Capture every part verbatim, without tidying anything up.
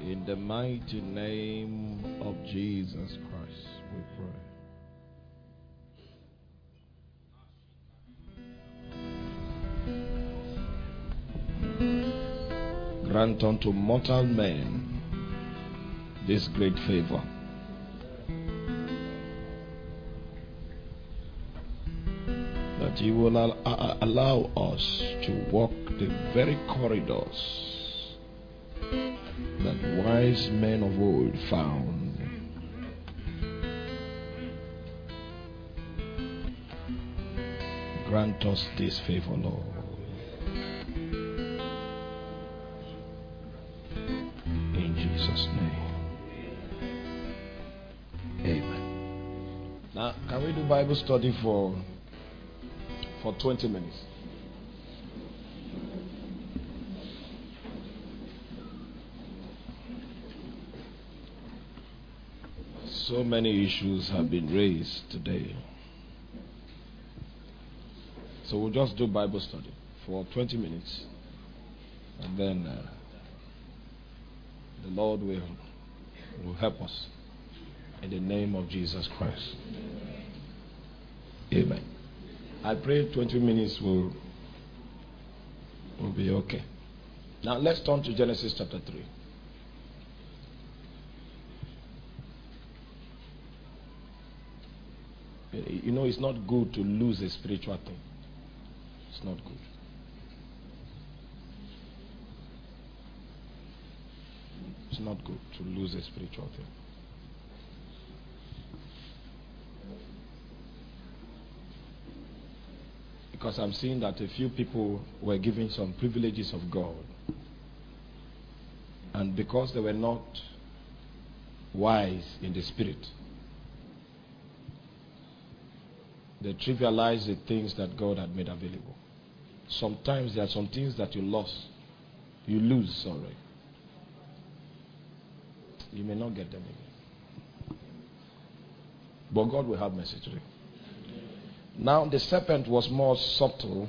In the mighty name of Jesus Christ, we pray. Grant unto mortal men this great favor, that you will al- allow us to walk the very corridors that wise men of old found. Grant us this favor, Lord. In Jesus' name. Amen. Now, can we do Bible study for for twenty minutes? So many issues have been raised today. So we'll just do Bible study for twenty minutes. And then uh, the Lord will, will help us. In the name of Jesus Christ. Amen. I pray twenty minutes will, will be okay. Now let's turn to Genesis chapter three. You know, it's not good to lose a spiritual thing. It's not good. It's not good to lose a spiritual thing. Because I'm seeing that a few people were given some privileges of God. And because they were not wise in the spirit, they trivialize the things that God had made available. Sometimes there are some things that you lost. You lose, sorry. You may not get them again. But God will have mercy today. Now the serpent was more subtle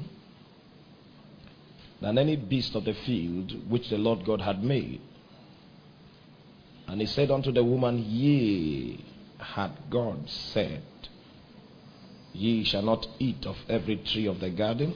than any beast of the field which the Lord God had made. And he said unto the woman, Yea, had God said, Ye shall not eat of every tree of the garden?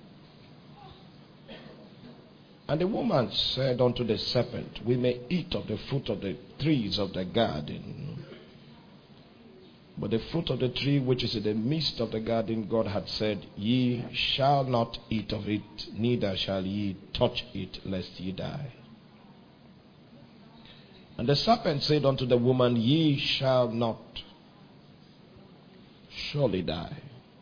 And the woman said unto the serpent, We may eat of the fruit of the trees of the garden. But the fruit of the tree which is in the midst of the garden, God had said, Ye shall not eat of it, neither shall ye touch it, lest ye die. And the serpent said unto the woman, Ye shall not surely die.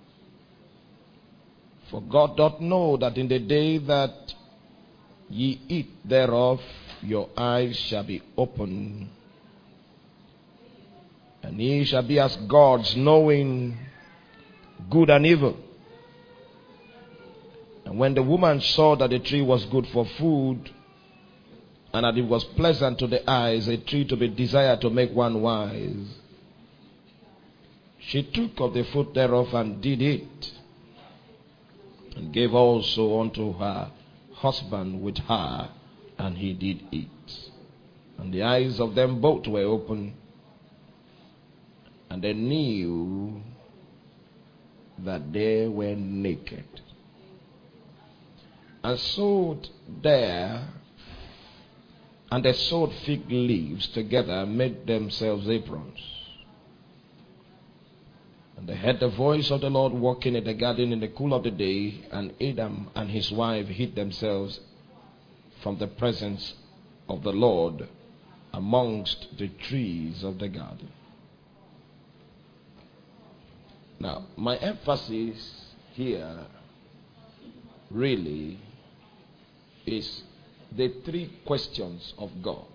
For God doth know that in the day that ye eat thereof, your eyes shall be opened, and ye shall be as gods, knowing good and evil. And when the woman saw that the tree was good for food, and that it was pleasant to the eyes, a tree to be desired to make one wise, she took of the fruit thereof and did eat, and gave also unto her husband with her, and he did eat. And the eyes of them both were open, and they knew that they were naked, and sewed there, and they sewed fig leaves together, and made themselves aprons. And they heard the voice of the Lord walking in the garden in the cool of the day, and Adam and his wife hid themselves from the presence of the Lord amongst the trees of the garden. Now, my emphasis here really is the three questions of God.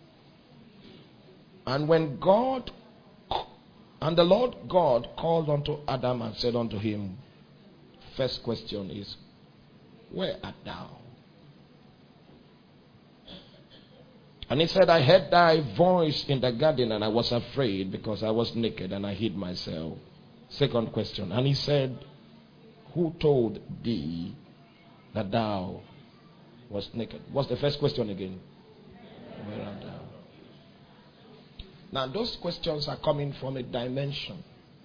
And when God And the Lord God called unto Adam and said unto him, first question is, where art thou? And he said, I heard thy voice in the garden, and I was afraid because I was naked and I hid myself. Second question. And he said, who told thee that thou wast naked? What's the first question again? Where art thou? Now, those questions are coming from a dimension.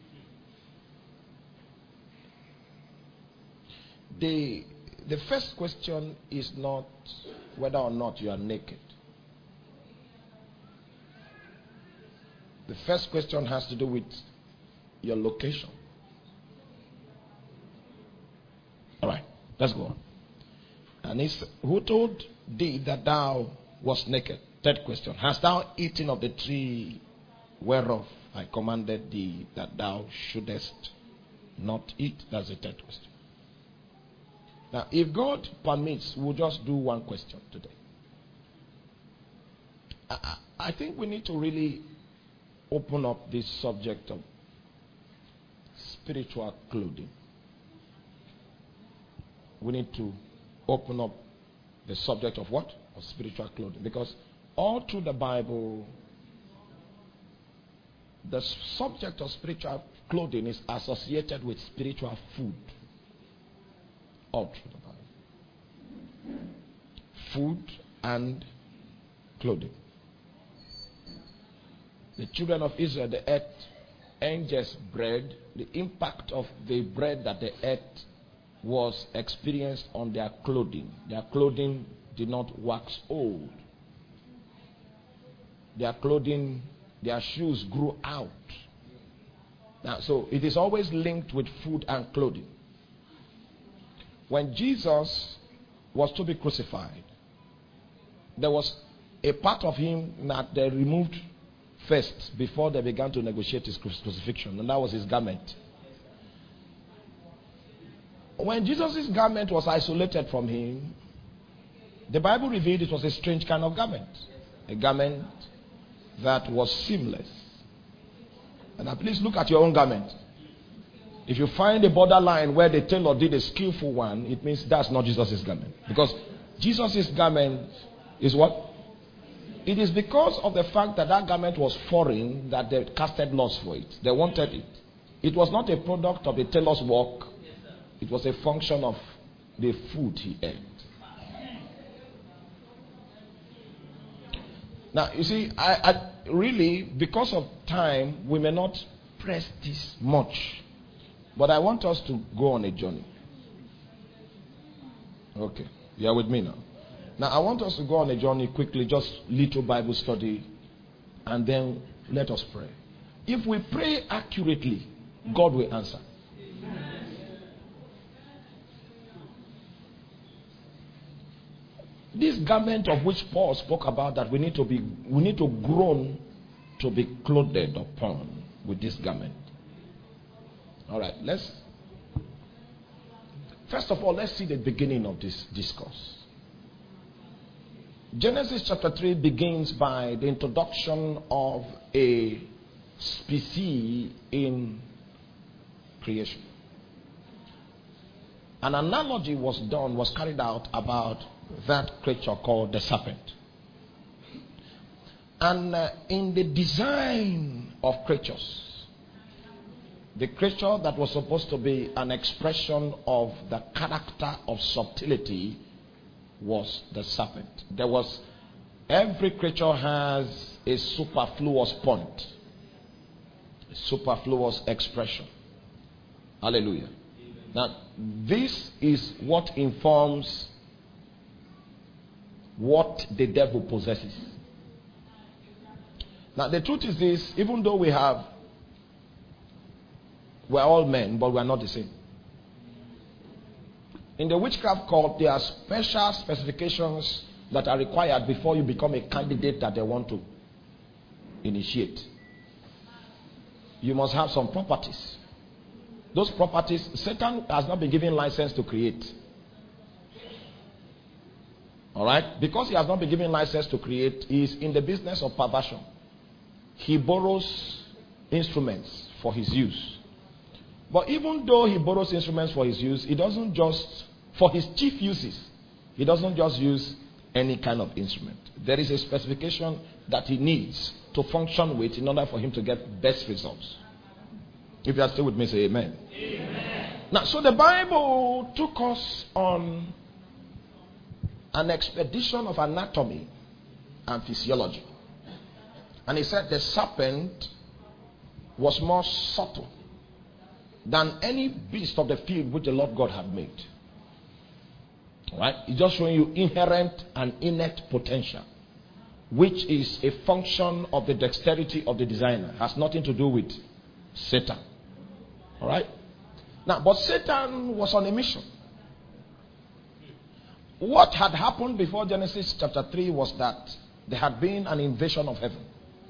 The, the first question is not whether or not you are naked. The first question has to do with your location. All right, let's go on. And it's, who told thee that thou wast naked? Third question. Hast thou eaten of the tree whereof I commanded thee that thou shouldest not eat? That's the third question. Now, if God permits, we'll just do one question today. I, I think we need to really open up this subject of spiritual clothing. We need to open up the subject of what? Of spiritual clothing. Because all through the Bible, the subject of spiritual clothing is associated with spiritual food. All through the Bible. Food and clothing. The children of Israel, they ate angels' bread. The impact of the bread that they ate was experienced on their clothing. Their clothing did not wax old. Their clothing, their shoes grew out. Now, so it is always linked with food and clothing. When Jesus was to be crucified, there was a part of him that they removed first before they began to negotiate his crucifixion, and that was his garment. When Jesus' garment was isolated from him, the Bible revealed it was a strange kind of garment. A garment that was seamless. And now please look at your own garment. If you find a borderline where the tailor did a skillful one, it means that's not Jesus' garment. Because Jesus' garment is what? It is because of the fact that that garment was foreign that they casted lots for it. They wanted it. It was not a product of the tailor's work. It was a function of the food he ate. Now, you see, I, I really, because of time, we may not press this much. But I want us to go on a journey. Okay. You are with me now? Now, I want us to go on a journey quickly, just little Bible study, and then let us pray. If we pray accurately, God will answer. This garment of which Paul spoke about, that we need to be, we need to groan to be clothed upon with this garment. All right, let's, first of all, let's see the beginning of this discourse. Genesis chapter three begins by the introduction of a species in creation. An analogy was done, was carried out about that creature called the serpent. And uh, in the design of creatures, the creature that was supposed to be an expression of the character of subtlety was the serpent. There was, every creature has a superfluous point, a superfluous expression. Hallelujah. Now, this is what informs what the devil possesses. Now, the truth is this, even though we have, we're all men, but we're not the same. In the witchcraft court, there are special specifications that are required before you become a candidate that they want to initiate. You must have some properties. Those properties, Satan has not been given license to create. All right? Because he has not been given license to create, he is in the business of perversion. He borrows instruments for his use. But even though he borrows instruments for his use, he doesn't just, for his chief uses, he doesn't just use any kind of instrument. There is a specification that he needs to function with in order for him to get best results. If you are still with me, say amen. Amen. Now, so the Bible took us on an expedition of anatomy and physiology. And he said the serpent was more subtle than any beast of the field which the Lord God had made. Right? It's just showing you inherent and innate potential, which is a function of the dexterity of the designer. It has nothing to do with Satan. All right? Now, but Satan was on a mission. What had happened before Genesis chapter three was that there had been an invasion of heaven.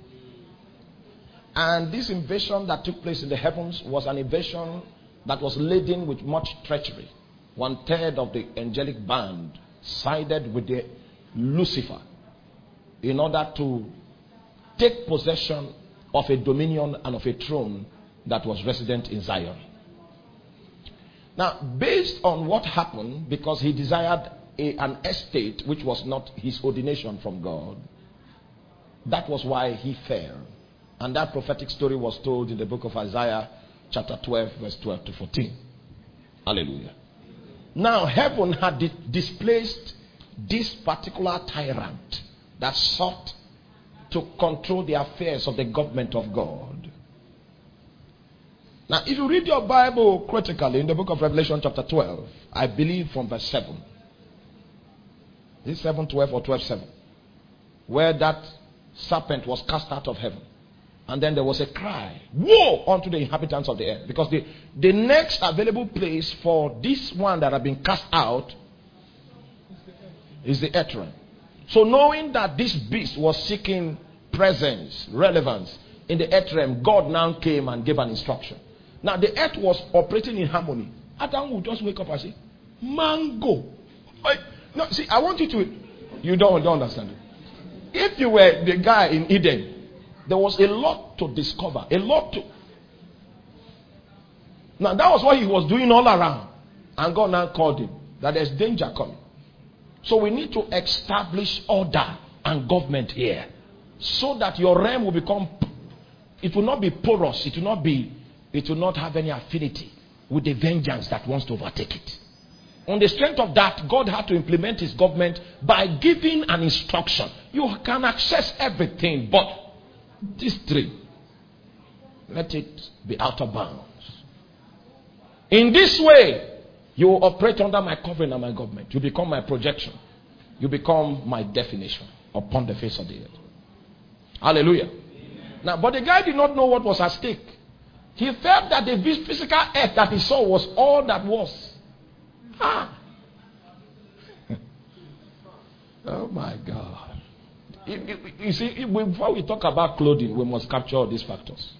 And this invasion that took place in the heavens was an invasion that was laden with much treachery. One third of the angelic band sided with the Lucifer in order to take possession of a dominion and of a throne that was resident in Zion. Now, based on what happened, because he desired a, an estate which was not his ordination from God, that was why he fell. And that prophetic story was told in the book of Isaiah, chapter twelve, verse twelve to fourteen. Hallelujah. Now, heaven had di- displaced this particular tyrant that sought to control the affairs of the government of God. Now, if you read your Bible critically in the book of Revelation, chapter twelve, I believe from verse seven. Is it seven twelve or twelve seven? Where that serpent was cast out of heaven. And then there was a cry, woe unto the inhabitants of the earth. Because the, the next available place for this one that had been cast out is the earth realm. So knowing that this beast was seeking presence, relevance in the earth realm, God now came and gave an instruction. Now the earth was operating in harmony. Adam would just wake up and say, mango. I, no, see, I want you to, you don't, don't understand it. If you were the guy in Eden, there was a lot to discover, a lot to. Now that was what he was doing all around. And God now called him that there's danger coming. So we need to establish order and government here, so that your realm will become, it will not be porous, it will not be, it will not have any affinity with the vengeance that wants to overtake it. On the strength of that, God had to implement his government by giving an instruction. You can access everything, but this tree, let it be out of bounds. In this way, you will operate under my covering and my government. You become my projection. You become my definition upon the face of the earth. Hallelujah. Amen. Now, but the guy did not know what was at stake. He felt that the physical earth that he saw was all that was. Ah. Oh my God. You see, before we talk about clothing, we must capture all these factors.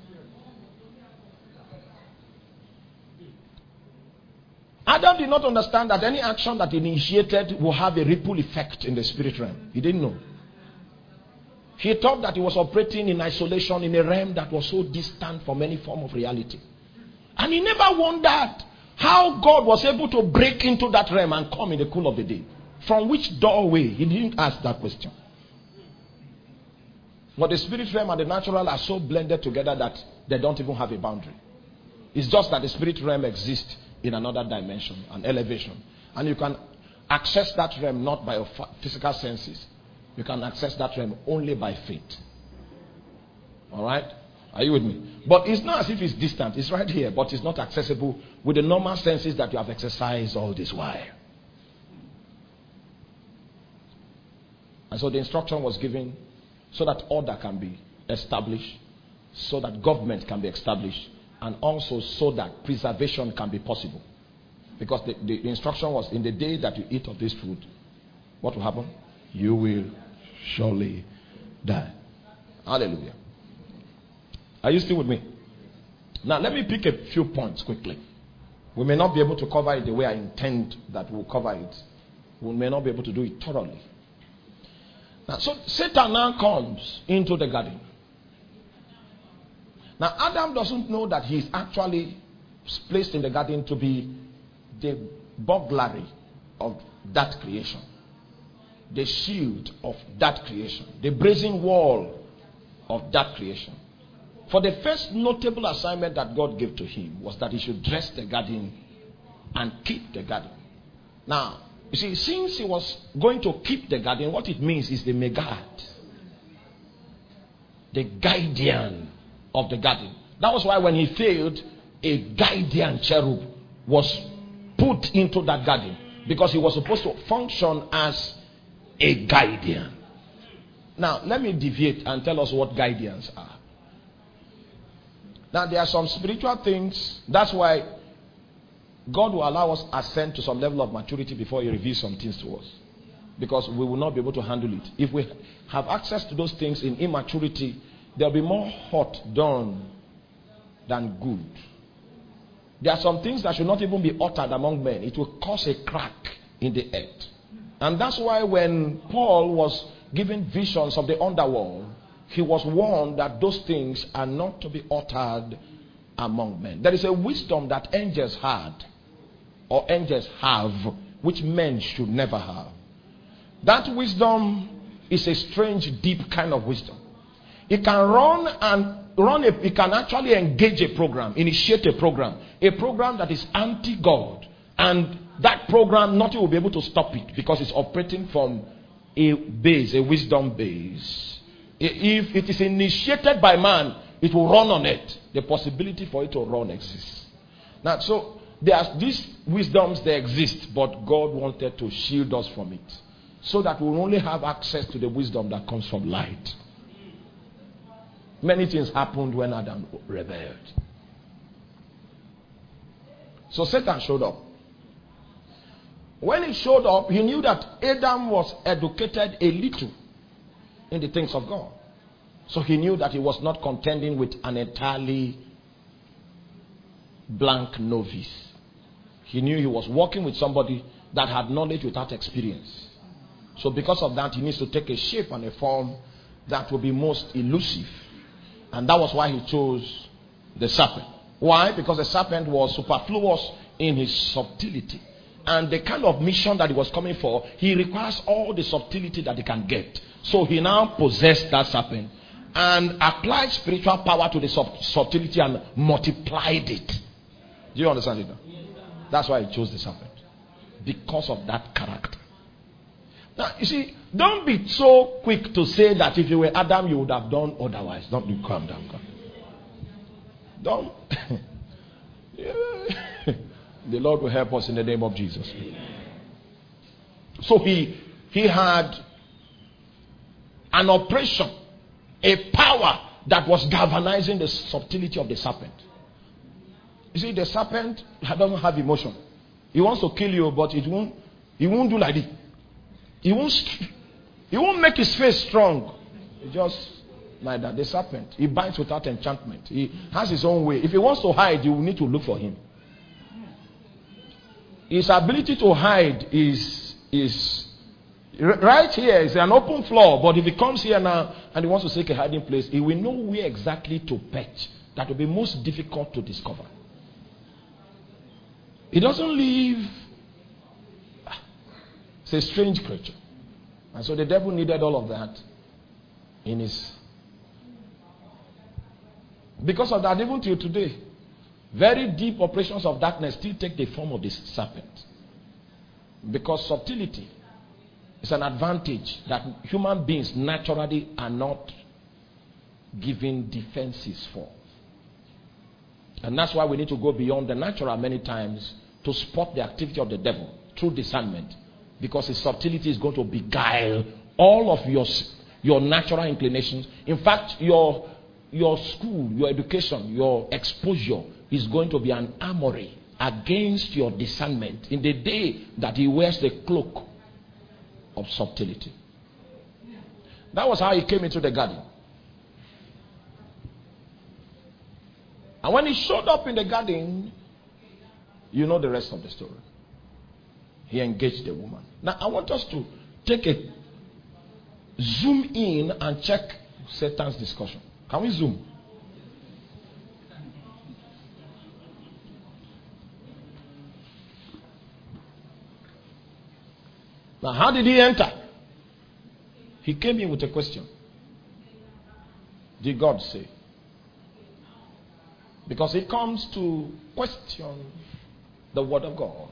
Adam did not understand that any action that he initiated will have a ripple effect in the spirit realm. He didn't know. He thought that he was operating in isolation in a realm that was so distant from any form of reality. And he never wondered how God was able to break into that realm and come in the cool of the day. From which doorway? He didn't ask that question. But the spirit realm and the natural are so blended together that they don't even have a boundary. It's just that the spirit realm exists in another dimension, an elevation. And you can access that realm not by your physical senses. You can access that realm only by faith. Alright? Are you with me? But it's not as if it's distant. It's right here, but it's not accessible with the normal senses that you have exercised all this while. And so the instruction was given so that order can be established, so that government can be established, and also so that preservation can be possible. Because the, the, the instruction was, in the day that you eat of this food, what will happen? You will surely die. Hallelujah. Are you still with me? Now let me pick a few points quickly. We may not be able to cover it the way I intend that we'll cover it. We may not be able to do it thoroughly. Now, so Satan now comes into the garden. Now Adam doesn't know that he is actually placed in the garden to be the burglary of that creation, the shield of that creation, the brazen wall of that creation. For the first notable assignment that God gave to him was that he should dress the garden and keep the garden. Now, you see, since he was going to keep the garden, what it means is the megad. the guardian of the garden. That was why when he failed, a guardian cherub was put into that garden, because he was supposed to function as a guardian. Now, let me deviate and tell us what guardians are. Now, there are some spiritual things. That's why God will allow us ascend to some level of maturity before he reveals some things to us. Because we will not be able to handle it. If we have access to those things in immaturity, there will be more hurt done than good. There are some things that should not even be uttered among men. It will cause a crack in the earth. And that's why when Paul was given visions of the underworld, he was warned that those things are not to be uttered among men. There is a wisdom that angels had, or angels have, which men should never have. That wisdom is a strange, deep kind of wisdom. It can run and run a, it can actually engage a program, initiate a program, a program that is anti-God, and that program, nothing will be able to stop it because it's operating from a base, a wisdom base. If it is initiated by man, it will run on it. The possibility for it to run exists. Now, so there are these wisdoms, they exist, but God wanted to shield us from it, so that we will only have access to the wisdom that comes from light. Many things happened when Adam rebelled. So Satan showed up. When he showed up, he knew that Adam was educated a little in the things of God. So he knew that he was not contending with an entirely blank novice. He knew he was working with somebody that had knowledge without experience. So because of that, he needs to take a shape and a form that will be most elusive. And that was why he chose the serpent. Why? Because the serpent was superfluous in his subtlety. And the kind of mission that he was coming for, he requires all the subtlety that he can get. So he now possessed that serpent and applied spiritual power to the sub- subtlety and multiplied it. Do you understand it now? That's why he chose the serpent. Because of that character. Now, you see, don't be so quick to say that if you were Adam, you would have done otherwise. Don't you calm down. Calm. Don't. The Lord will help us in the name of Jesus. So he he had an operation, a power that was galvanizing the subtlety of the serpent. You see, the serpent doesn't have emotion. He wants to kill you, but it won't. He won't do like this. He won't. He won't make his face strong. He just like that. The serpent, he bites without enchantment. He has his own way. If he wants to hide, you will need to look for him. His ability to hide is is right here. It's an open floor, but if he comes here now and he wants to seek a hiding place, he will know where exactly to perch. That will be most difficult to discover. He doesn't live. It's a strange creature, and so the devil needed all of that in his. Because of that, even till today, very deep operations of darkness still take the form of this serpent. Because subtlety is an advantage that human beings naturally are not given defenses for. And that's why we need to go beyond the natural many times to spot the activity of the devil through discernment. Because his subtlety is going to beguile all of your, your natural inclinations. In fact, your, your school, your education, your exposure is going to be an armory against your discernment in the day that he wears the cloak of subtlety. That was how he came into the garden. And when he showed up in the garden, you know the rest of the story. He engaged the woman. Now I want us to take a zoom in and check Satan's discussion. Can we zoom? Now, how did he enter? He came in with a question. Did God say? Because he comes to question the word of God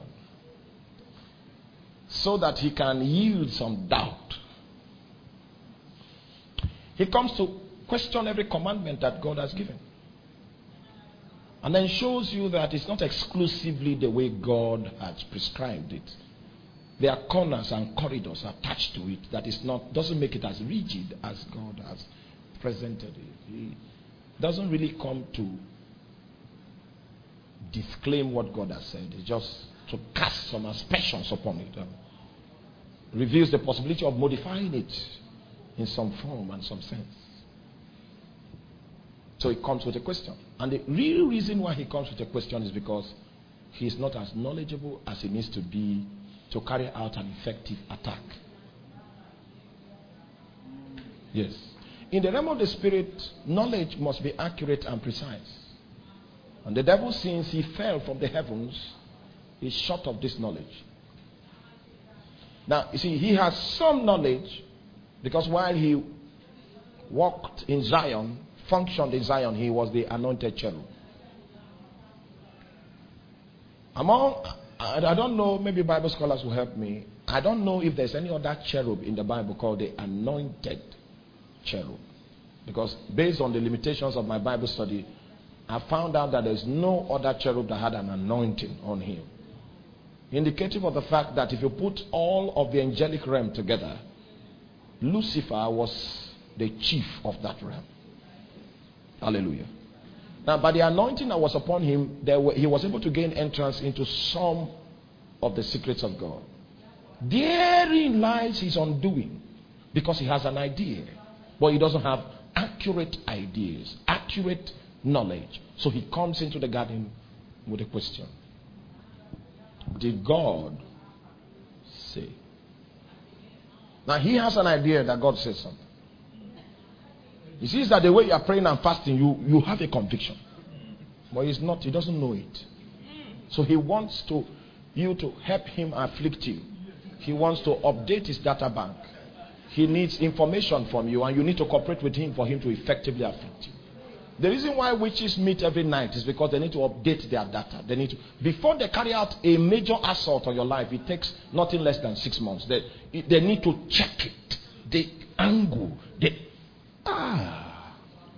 so that he can yield some doubt. He comes to Question every commandment that God has given. And then shows you that it's not exclusively the way God has prescribed it. There are corners and corridors attached to it that is not, doesn't make it as rigid as God has presented it. He doesn't really come to disclaim what God has said. It's just to cast some aspersions upon it. Um, reveals the possibility of modifying it in some form and some sense. So he comes with a question. And the real reason why he comes with a question is because he is not as knowledgeable as he needs to be to carry out an effective attack. Yes. In the realm of the spirit, knowledge must be accurate and precise. And the devil, since he fell from the heavens, is short of this knowledge. Now, you see, he has some knowledge because while he walked in Zion, functioned in Zion, he was the anointed cherub. Among, I don't know, maybe Bible scholars will help me. I don't know if there's any other cherub in the Bible called the anointed cherub. Because based on the limitations of my Bible study, I found out that there's no other cherub that had an anointing on him. Indicative of the fact that if you put all of the angelic realm together, Lucifer was the chief of that realm. Hallelujah. Now, by the anointing that was upon him, there were, he was able to gain entrance into some of the secrets of God. Therein lies his undoing, because he has an idea, but he doesn't have accurate ideas, accurate knowledge. So he comes into the garden with a question. Did God say? Now he has an idea that God says something. He sees that the way you are praying and fasting, you, you have a conviction. But he's not, he doesn't know it. So he wants to you to help him afflict you. He wants to update his data bank. He needs information from you, and you need to cooperate with him for him to effectively afflict you. The reason why witches meet every night is because they need to update their data. They need to, before they carry out a major assault on your life, it takes nothing less than six months. They, they need to check it. The angle, the Ah,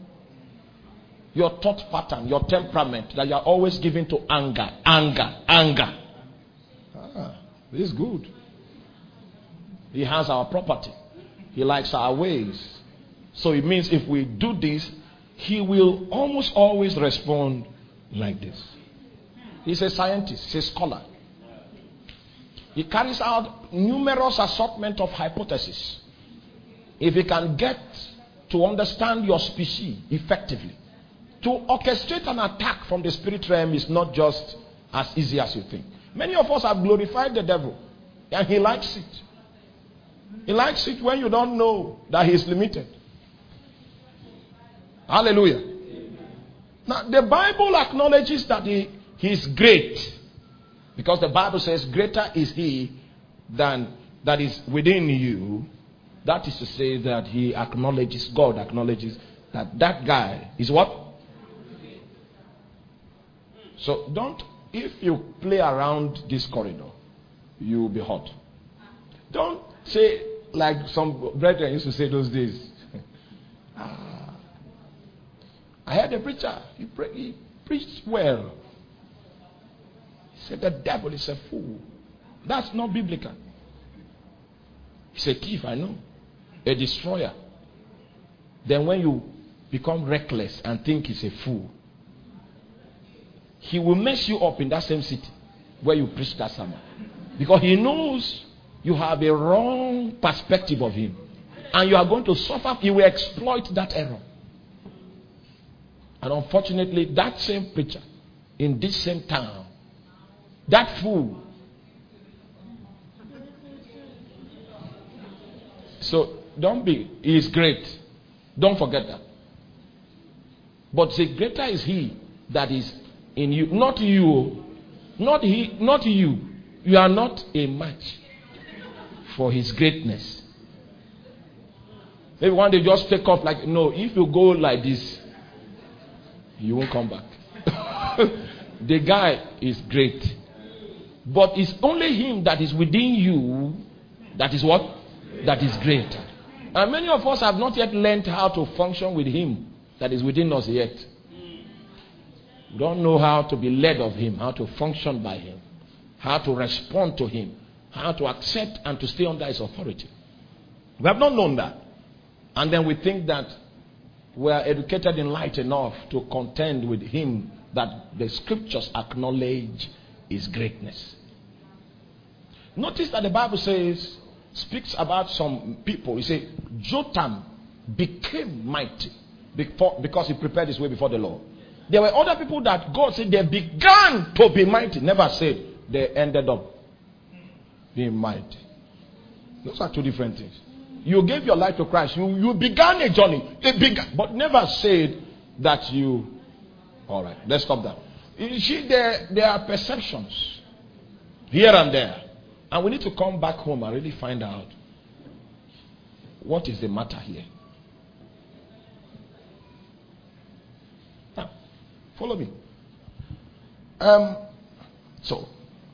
your thought pattern, your temperament that you are always giving to anger, anger, anger. Ah, this is good. He has our property. He likes our ways. So it means if we do this, he will almost always respond like this. He's a scientist, he's a scholar. He carries out numerous assortment of hypotheses. If he can get to understand your species effectively, to orchestrate an attack from the spirit realm is not just as easy as you think. Many of us have glorified the devil, and he likes it. He likes it when you don't know that he is limited. Hallelujah. Now, the Bible acknowledges that he, he is great, because the Bible says, greater is he than that is within you. That is to say that he acknowledges, God acknowledges that that guy is what? So don't, if you play around this corridor, you will be hot. Don't say like some brethren used to say those days. ah, I heard a preacher, he, pre- he preached well. He said the devil is a fool. That's not biblical. He's a thief, I know. A destroyer. Then when you become reckless and think he's a fool, he will mess you up in that same city where you preach that sermon. Because he knows you have a wrong perspective of him. And you are going to suffer. He will exploit that error. And unfortunately, that same preacher in this same town, that fool. So don't be, he is great. Don't forget that. But the greater is he that is in you. Not you. Not he, not you. You are not a match for his greatness. Maybe one day just take off like, no, if you go like this, you won't come back. The guy is great. But it's only him that is within you that is what? That is great. And many of us have not yet learned how to function with him that is within us yet. We don't know how to be led of him, how to function by him, how to respond to him, how to accept and to stay under his authority. We have not known that. And then we think that we are educated in light enough to contend with him that the scriptures acknowledge his greatness. Notice that the Bible says, speaks about some people. He said, Jotham became mighty before, because he prepared his way before the Lord. There were other people that God said they began to be mighty. Never said they ended up being mighty. Those are two different things. You gave your life to Christ. You, you began a journey. They began, but never said that you... All right, let's stop that. You see, there, there are perceptions here and there. And we need to come back home and really find out what is the matter here. Now, follow me. Um, so,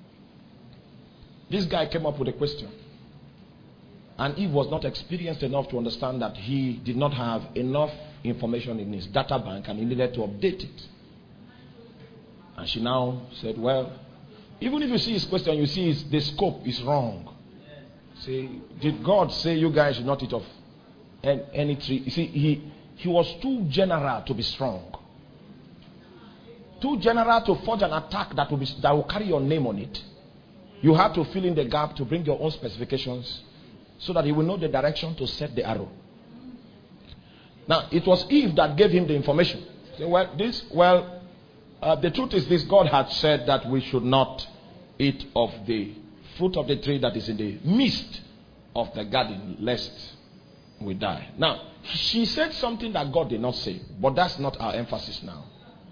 this guy came up with a question. And Eve was not experienced enough to understand that he did not have enough information in his data bank and he needed to update it. And she now said, well, even if you see his question, you see his, the scope is wrong. See, did God say you guys should not eat of any, any tree? You see, he, he was too general to be strong. Too general to forge an attack that will, be, that will carry your name on it. You have to fill in the gap to bring your own specifications so that he will know the direction to set the arrow. Now, it was Eve that gave him the information. Say, well, this, well, uh, the truth is this: God had said that we should not eat of the fruit of the tree that is in the midst of the garden, lest we die. Now, she said something that God did not say, but that's not our emphasis now.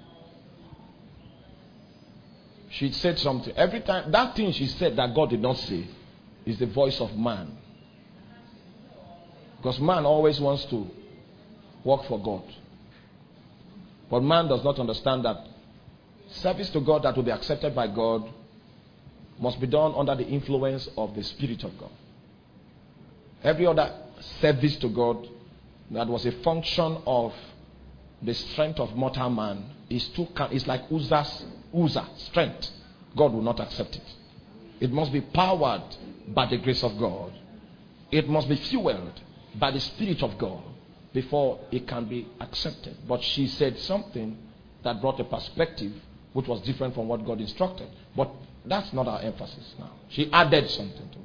She said something. Every time, that thing she said that God did not say is the voice of man. Because man always wants to work for God. But man does not understand that service to God that will be accepted by God must be done under the influence of the Spirit of God. Every other service to God that was a function of the strength of mortal man is too, is like Uzzah's Uzzah, strength. God will not accept it. It must be powered by the grace of God. It must be fueled by the Spirit of God before it can be accepted. But she said something that brought a perspective which was different from what God instructed. But that's not our emphasis now. She added something to it.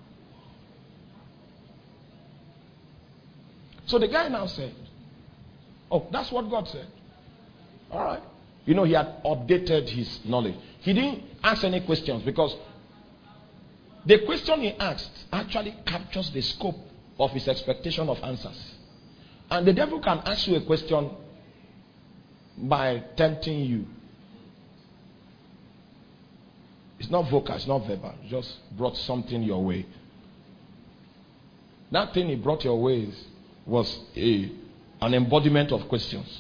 So the guy now said, oh, that's what God said. All right. You know, he had updated his knowledge. He didn't ask any questions because the question he asked actually captures the scope of his expectation of answers. And the devil can ask you a question by tempting you. It's not vocal, it's not verbal. He just brought something your way. That thing he brought your way was a, an embodiment of questions.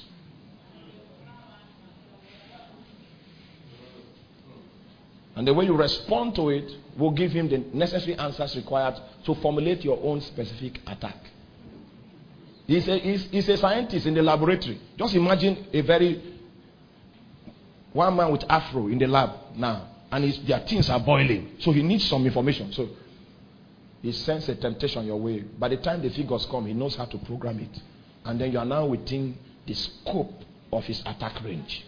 And the way you respond to it will give him the necessary answers required to formulate your own specific attack. He's a, he's, he's a scientist in the laboratory. Just imagine a very, one man with afro in the lab now. And his, their things are boiling. So he needs some information. So he sends a temptation your way. By the time the figures come, he knows how to program it. And then you are now within the scope of his attack range.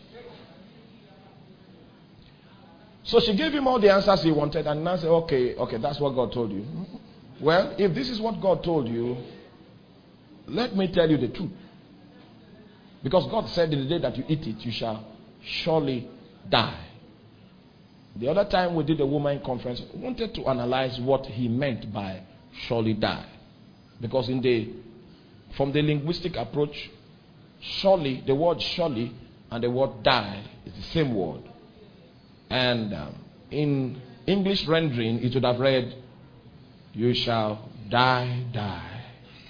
So she gave him all the answers he wanted, and now said, okay, okay, that's what God told you. Well, if this is what God told you, let me tell you the truth. Because God said in the day that you eat it, you shall surely die. The other time we did a woman conference, we wanted to analyze what he meant by surely die. Because in the from the linguistic approach, surely, the word surely and the word die is the same word. And um, in English rendering, it would have read, you shall die, die.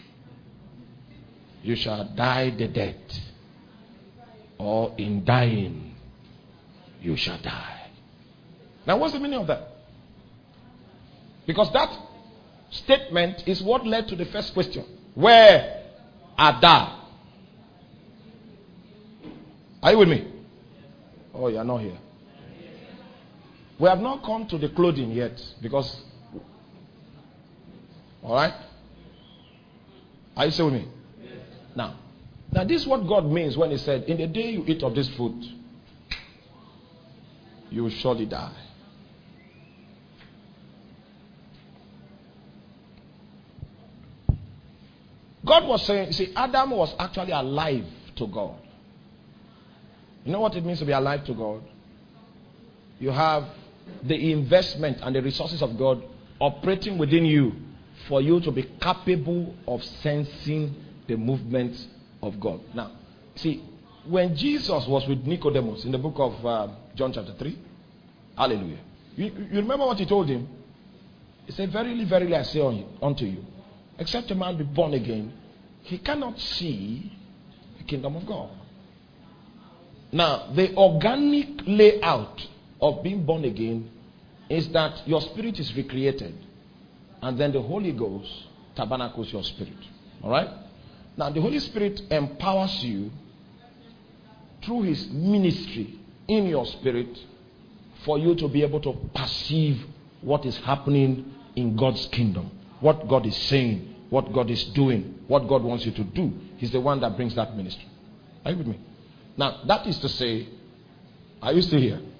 You shall die the death. Or in dying, you shall die. Now, what's the meaning of that? Because that statement is what led to the first question. Where art thou? Are you with me? Oh, you are not here. We have not come to the clothing yet because, all right? Are you still with me? Yes. Now, now this is what God means when He said, in the day you eat of this food, you will surely die. God was saying, see, Adam was actually alive to God. You know what it means to be alive to God? You have the investment and the resources of God operating within you for you to be capable of sensing the movements of God. Now, see, when Jesus was with Nicodemus in the book of uh, John chapter three, hallelujah. You, you remember what He told him? He said, verily, verily, I say unto you, except a man be born again, he cannot see the kingdom of God. Now, the organic layout of being born again is that your spirit is recreated, and then the Holy Ghost tabernacles your spirit. All right? Now, the Holy Spirit empowers you through His ministry in your spirit for you to be able to perceive what is happening in God's kingdom, what God is saying, what God is doing, what God wants you to do. He's the one that brings that ministry. Are you with me? Now, that is to say, are you still here?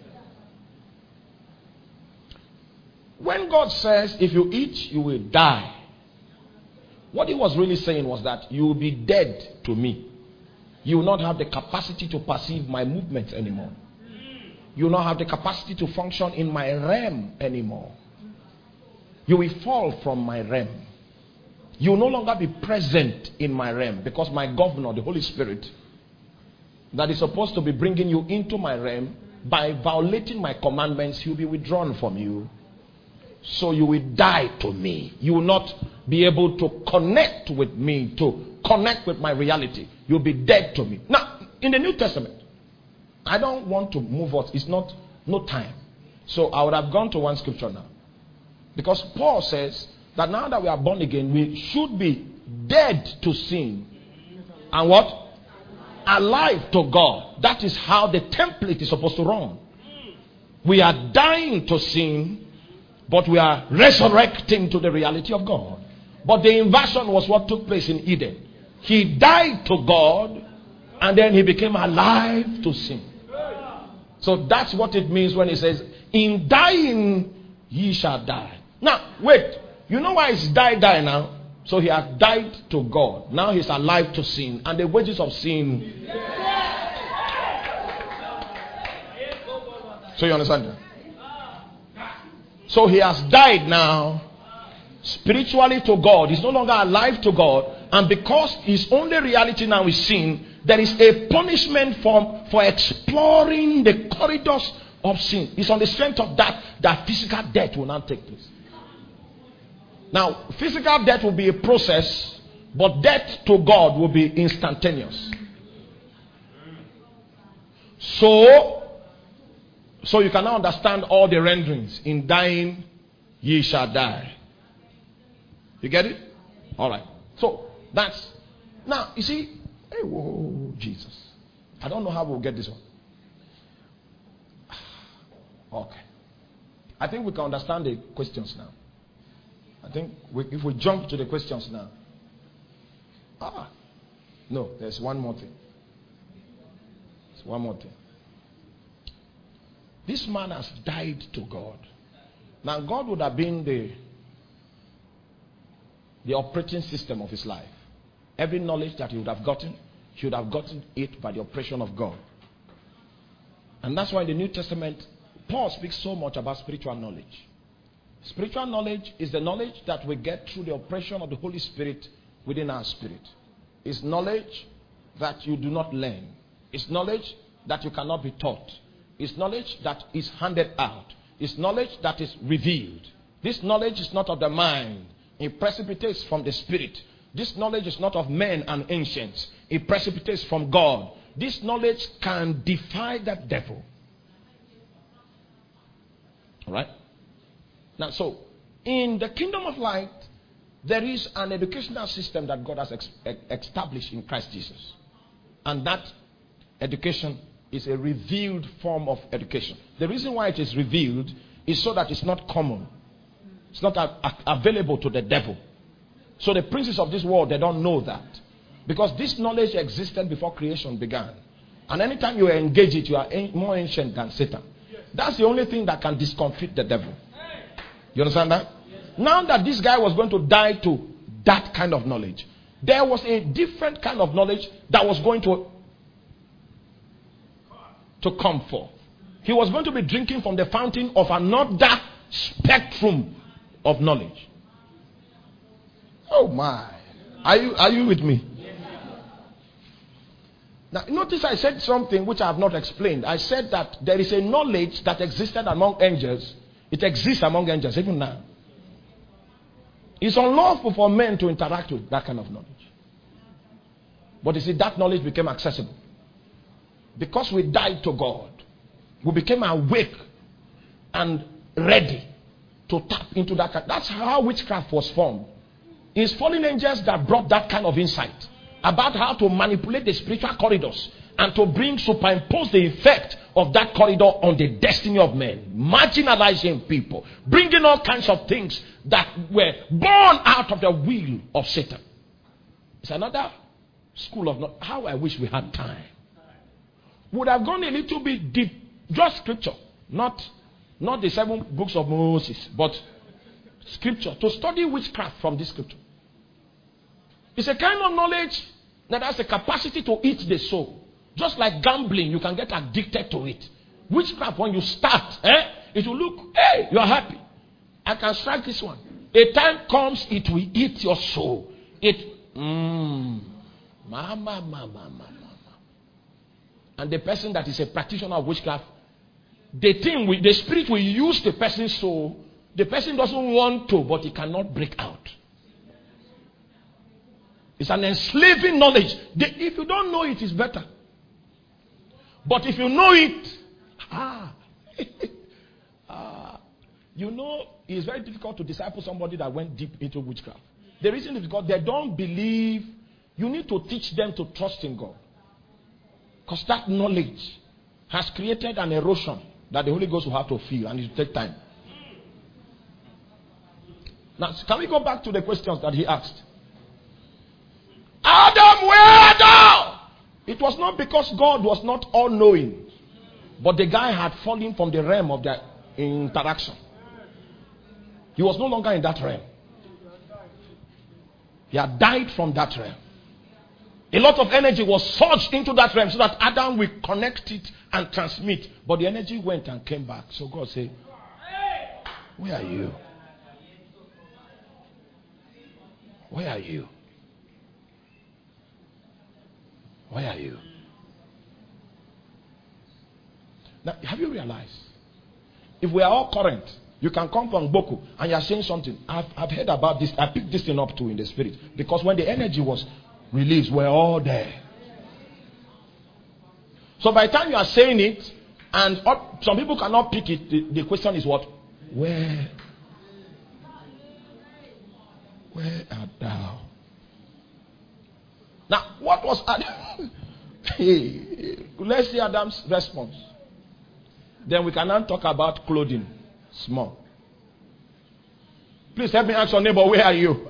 When God says, if you eat, you will die, what He was really saying was that you will be dead to me. You will not have the capacity to perceive my movements anymore. You will not have the capacity to function in my realm anymore. You will fall from my realm. You will no longer be present in my realm, because my governor, the Holy Spirit, that is supposed to be bringing you into my realm, by violating my commandments, He will be withdrawn from you. So you will die to me. You will not be able to connect with me, to connect with my reality. You'll be dead to me. Now, in the New Testament, I don't want to move on. It's not, no time. So I would have gone to one scripture now. Because Paul says that now that we are born again, we should be dead to sin. And what? Alive to God. That is how the template is supposed to run. We are dying to sin, but we are resurrecting to the reality of God. But the inversion was what took place in Eden. He died to God, and then he became alive to sin. So that's what it means when he says, in dying ye shall die. Now, wait. You know why he's died, die now? So he has died to God. Now he's alive to sin. And the wages of sin. So you understand that? So he has died now spiritually to God. He's no longer alive to God. And because his only reality now is sin, there is a punishment for, for exploring the corridors of sin. It's on the strength of that that physical death will not take place. Now, physical death will be a process, but death to God will be instantaneous. So, so you can now understand all the renderings. In dying, ye shall die. You get it? All right. So, that's... Now, you see... Hey, whoa, Jesus. I don't know how we'll get this one. Okay. I think we can understand the questions now. I think we, if we jump to the questions now. Ah. No, there's one more thing. There's one more thing. This man has died to God. Now, God would have been the, the operating system of his life. Every knowledge that he would have gotten, he would have gotten it by the operation of God. And that's why in the New Testament, Paul speaks so much about spiritual knowledge. Spiritual knowledge is the knowledge that we get through the operation of the Holy Spirit within our spirit. It's knowledge that you do not learn. It's knowledge that you cannot be taught. It's knowledge that is handed out. It's knowledge that is revealed. This knowledge is not of the mind. It precipitates from the Spirit. This knowledge is not of men and ancients. It precipitates from God. This knowledge can defy that devil. All right? Now, so, in the kingdom of light, There is an educational system that God has ex- established in Christ Jesus. And that education is a revealed form of education. The reason why it is revealed is so that it's not common. It's not a- a- available to the devil. So the princes of this world, they don't know that. Because this knowledge existed before creation began. And anytime you engage it, you are more ancient than Satan. That's the only thing that can discomfit the devil. You understand that? Now that this guy was going to die to that kind of knowledge, there was a different kind of knowledge that was going to, to come forth. He was going to be drinking from the fountain of another spectrum of knowledge. Oh my. Are you, are you with me? Now, notice I said something which I have not explained. I said that there is a knowledge that existed among angels. It exists among angels even now. It's unlawful for men to interact with that kind of knowledge. But you see, that knowledge became accessible. Because we died to God, we became awake and ready to tap into that. That's how witchcraft was formed. It's fallen angels that brought that kind of insight about how to manipulate the spiritual corridors and to bring, superimpose the effect of that corridor on the destiny of men, marginalizing people, bringing all kinds of things that were born out of the will of Satan. It's another school of knowledge. How I wish we had time. Would have gone a little bit deep, just scripture, not, not the seven books of Moses, but scripture, to study witchcraft from this scripture. It's a kind of knowledge that has the capacity to eat the soul. Just like gambling, you can get addicted to it. Witchcraft, when you start, eh, it will look, hey, you are happy. I can strike this one. A time comes, it will eat your soul. It, mmm, mama, mama, mama, mama. And the person that is a practitioner of witchcraft, the thing, with, the spirit will use the person's soul. The person doesn't want to, but he cannot break out. It's an enslaving knowledge. The, if you don't know it, it's better. But if you know it, ah, ah, you know, it's very difficult to disciple somebody that went deep into witchcraft. The reason is because they don't believe. You need to teach them to trust in God. Because that knowledge has created an erosion that the Holy Ghost will have to feel, and it will take time. Now, can we go back to the questions that he asked? Adam, where art thou? It was not because God was not all-knowing, but the guy had fallen from the realm of their interaction. He was no longer in that realm. He had died from that realm. A lot of energy was surged into that realm so that Adam will connect it and transmit. But the energy went and came back. So God said, where are you? Where are you? Where are you? Now, have you realized? If we are all current, you can come from Boku and you are saying something. I've, I've heard about this. I picked this thing up too in the spirit. Because when the energy was released, we're all there. So by the time you are saying it, and some people cannot pick it, the, the question is what? Where? Where art thou? Now, what was Adam? Hey, let's see Adam's response. Then we can now talk about clothing. Small. Please help me ask your neighbor, where are you?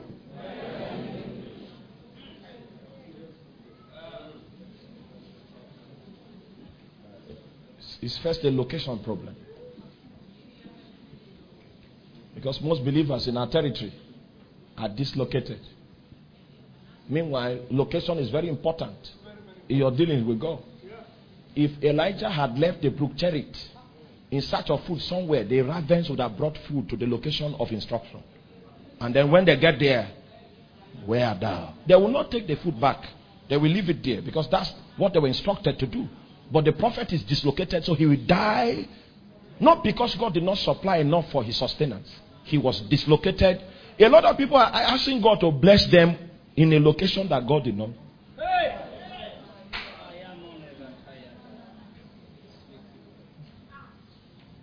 It's first a location problem. Because most believers in our territory are dislocated. Meanwhile, location is very important in your dealings with God. If Elijah had left the brook Cherith in search of food somewhere, the ravens would have brought food to the location of instruction. And then when they get there, where art thou? They will not take the food back. They will leave it there because that's what they were instructed to do. But the prophet is dislocated, so he will die. Not because God did not supply enough for his sustenance. He was dislocated. A lot of people are asking God to bless them in a location that God did not.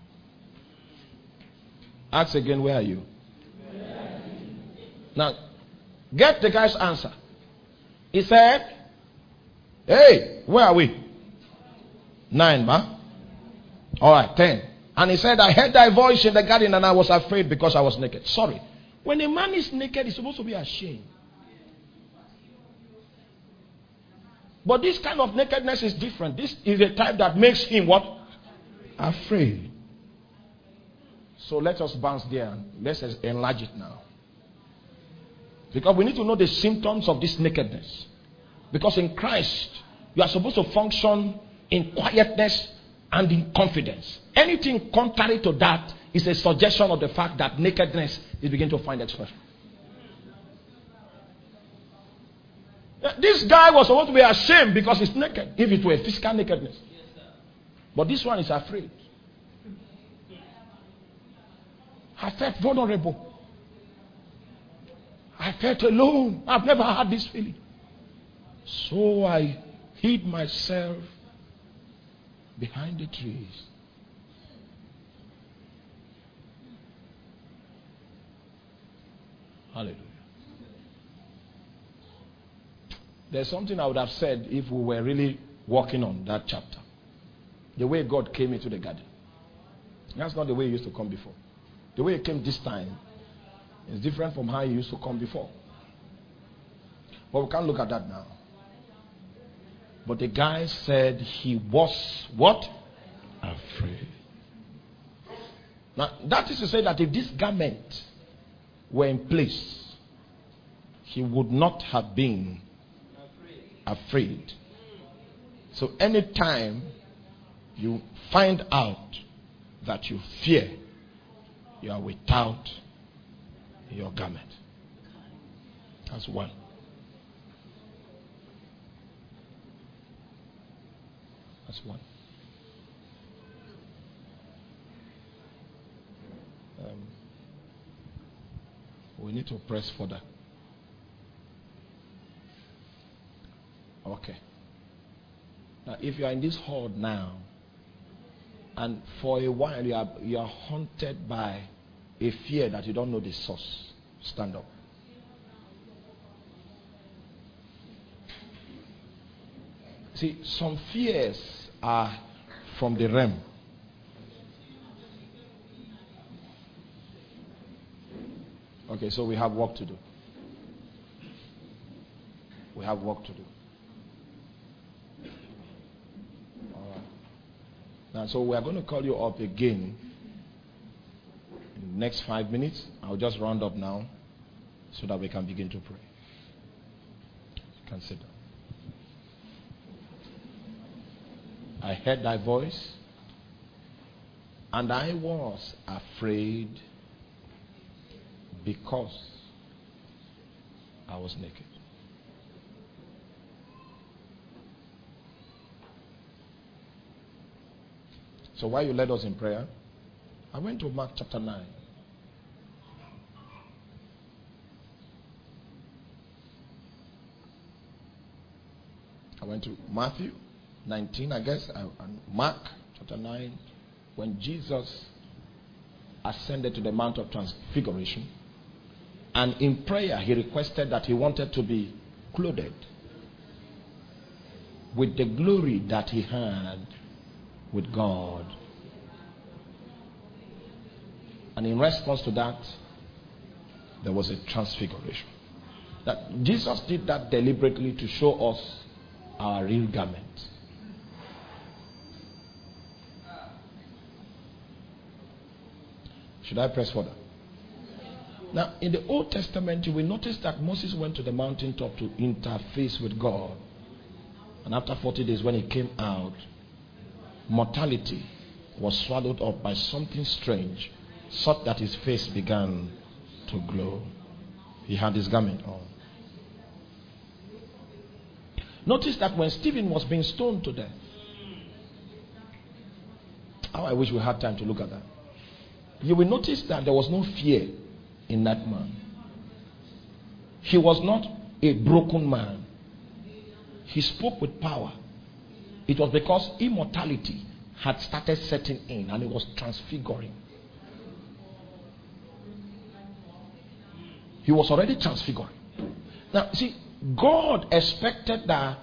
Ask again, where are you? Now, Get the guy's answer. He said, hey, where are we? Nine, ma. All right, ten. And he said, I heard thy voice in the garden and I was afraid because I was naked. Sorry. When a man is naked, he's supposed to be ashamed. But this kind of nakedness is different. This is a type that makes him what? Afraid. So let us bounce there. Let's enlarge it now. Because we need to know the symptoms of this nakedness. Because in Christ, you are supposed to function in quietness and in confidence. Anything contrary to that is a suggestion of the fact that nakedness is beginning to find expression. This guy was supposed to be ashamed because he's naked, if it were physical nakedness. But this one is afraid. I felt vulnerable. I felt alone. I've never had this feeling. So I hid myself behind the trees. Hallelujah. There's something I would have said if we were really working on that chapter. The way God came into the garden. That's not the way he used to come before. The way he came this time is different from how he used to come before. But we can't look at that now. But the guy said he was what? Afraid. Now, that is to say that if this garment were in place, he would not have been afraid. So anytime you find out that you fear, you are without your garment. That's one. That's one. Um, we need to press further. Okay. Now, if you are in this hall now, and for a while you are you are haunted by a fear that you don't know the source, stand up. See, some fears are from the realm. Okay, so we have work to do. We have work to do. Now, so we are going to call you up again in the next five minutes. I'll just round up now so that we can begin to pray. You can sit down. I heard thy voice, and I was afraid because I was naked. So while you led us in prayer, I went to Mark chapter nine. I went to Matthew nineteen, I guess, and Mark chapter nine, when Jesus ascended to the Mount of Transfiguration. And in prayer, he requested that he wanted to be clothed with the glory that he had with God. And in response to that, there was a transfiguration. That Jesus did that deliberately to show us our real garment. Should I press further? Now, in the Old Testament, you will notice that Moses went to the mountaintop to interface with God. And after forty days, when he came out, mortality was swallowed up by something strange, such that his face began to glow. He had his garment on. Notice that when Stephen was being stoned to death, how I wish we had time to look at that. You will notice that there was no fear in that man. He was not a broken man. He spoke with power. It was because immortality had started setting in and it was transfiguring. He was already transfiguring. Now, see, God expected that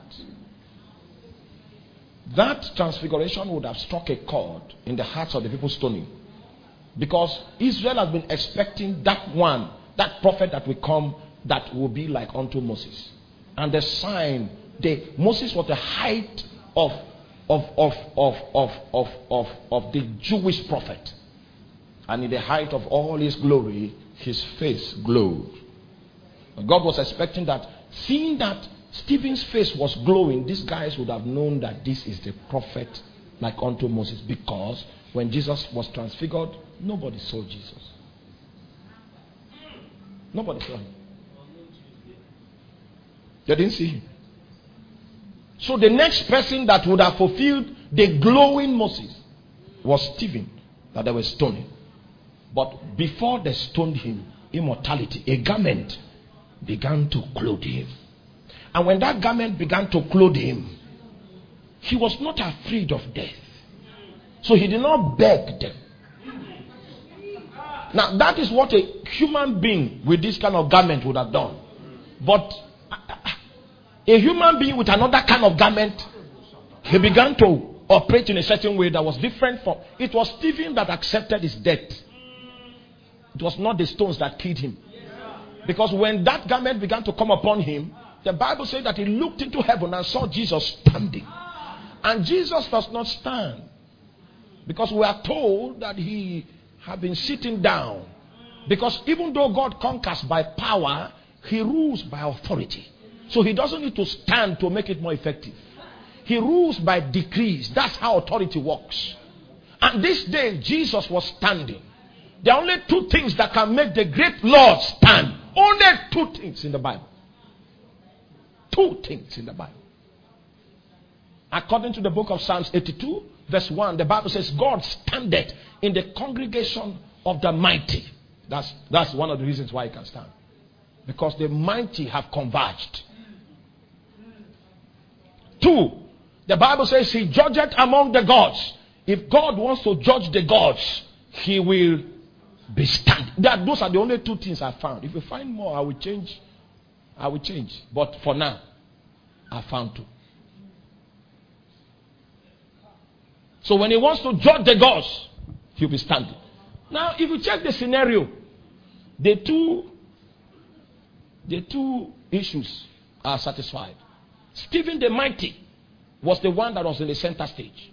that transfiguration would have struck a chord in the hearts of the people stoning. Because Israel has been expecting that one, that prophet that will come, that will be like unto Moses. And the sign, the Moses was the height of of of of of of of, of the Jewish prophet. And in the height of all his glory, his face glowed. God was expecting that, seeing that Stephen's face was glowing, these guys would have known that this is the prophet like unto Moses. Because when Jesus was transfigured, nobody saw Jesus. Nobody saw him. They didn't see him. So the next person that would have fulfilled the glowing Moses was Stephen, that they were stoning. But before they stoned him, immortality, a garment began to clothe him. And when that garment began to clothe him, he was not afraid of death. So he did not beg them. Now that is what a human being with this kind of garment would have done. But a human being with another kind of garment, he began to operate in a certain way that was different from. It was Stephen that accepted his death. It was not the stones that killed him. Because when that garment began to come upon him, the Bible says that he looked into heaven and saw Jesus standing. And Jesus does not stand. Because we are told that he had been sitting down. Because even though God conquers by power, he rules by authority. So he doesn't need to stand to make it more effective. He rules by decrees. That's how authority works. And this day, Jesus was standing. There are only two things that can make the great Lord stand. Only two things in the Bible. Two things in the Bible. According to the book of Psalms eighty-two, verse one, the Bible says, God standeth in the congregation of the mighty. That's, that's one of the reasons why he can stand. Because the mighty have converged. Two, the Bible says he judgeth among the gods. If God wants to judge the gods, he will be standing. That, those are the only two things I found. If you find more, I will change. I will change. But for now, I found two. So when he wants to judge the gods, he'll be standing. Now, if you check the scenario, the two, the two issues are satisfied. Stephen the Mighty was the one that was in the center stage.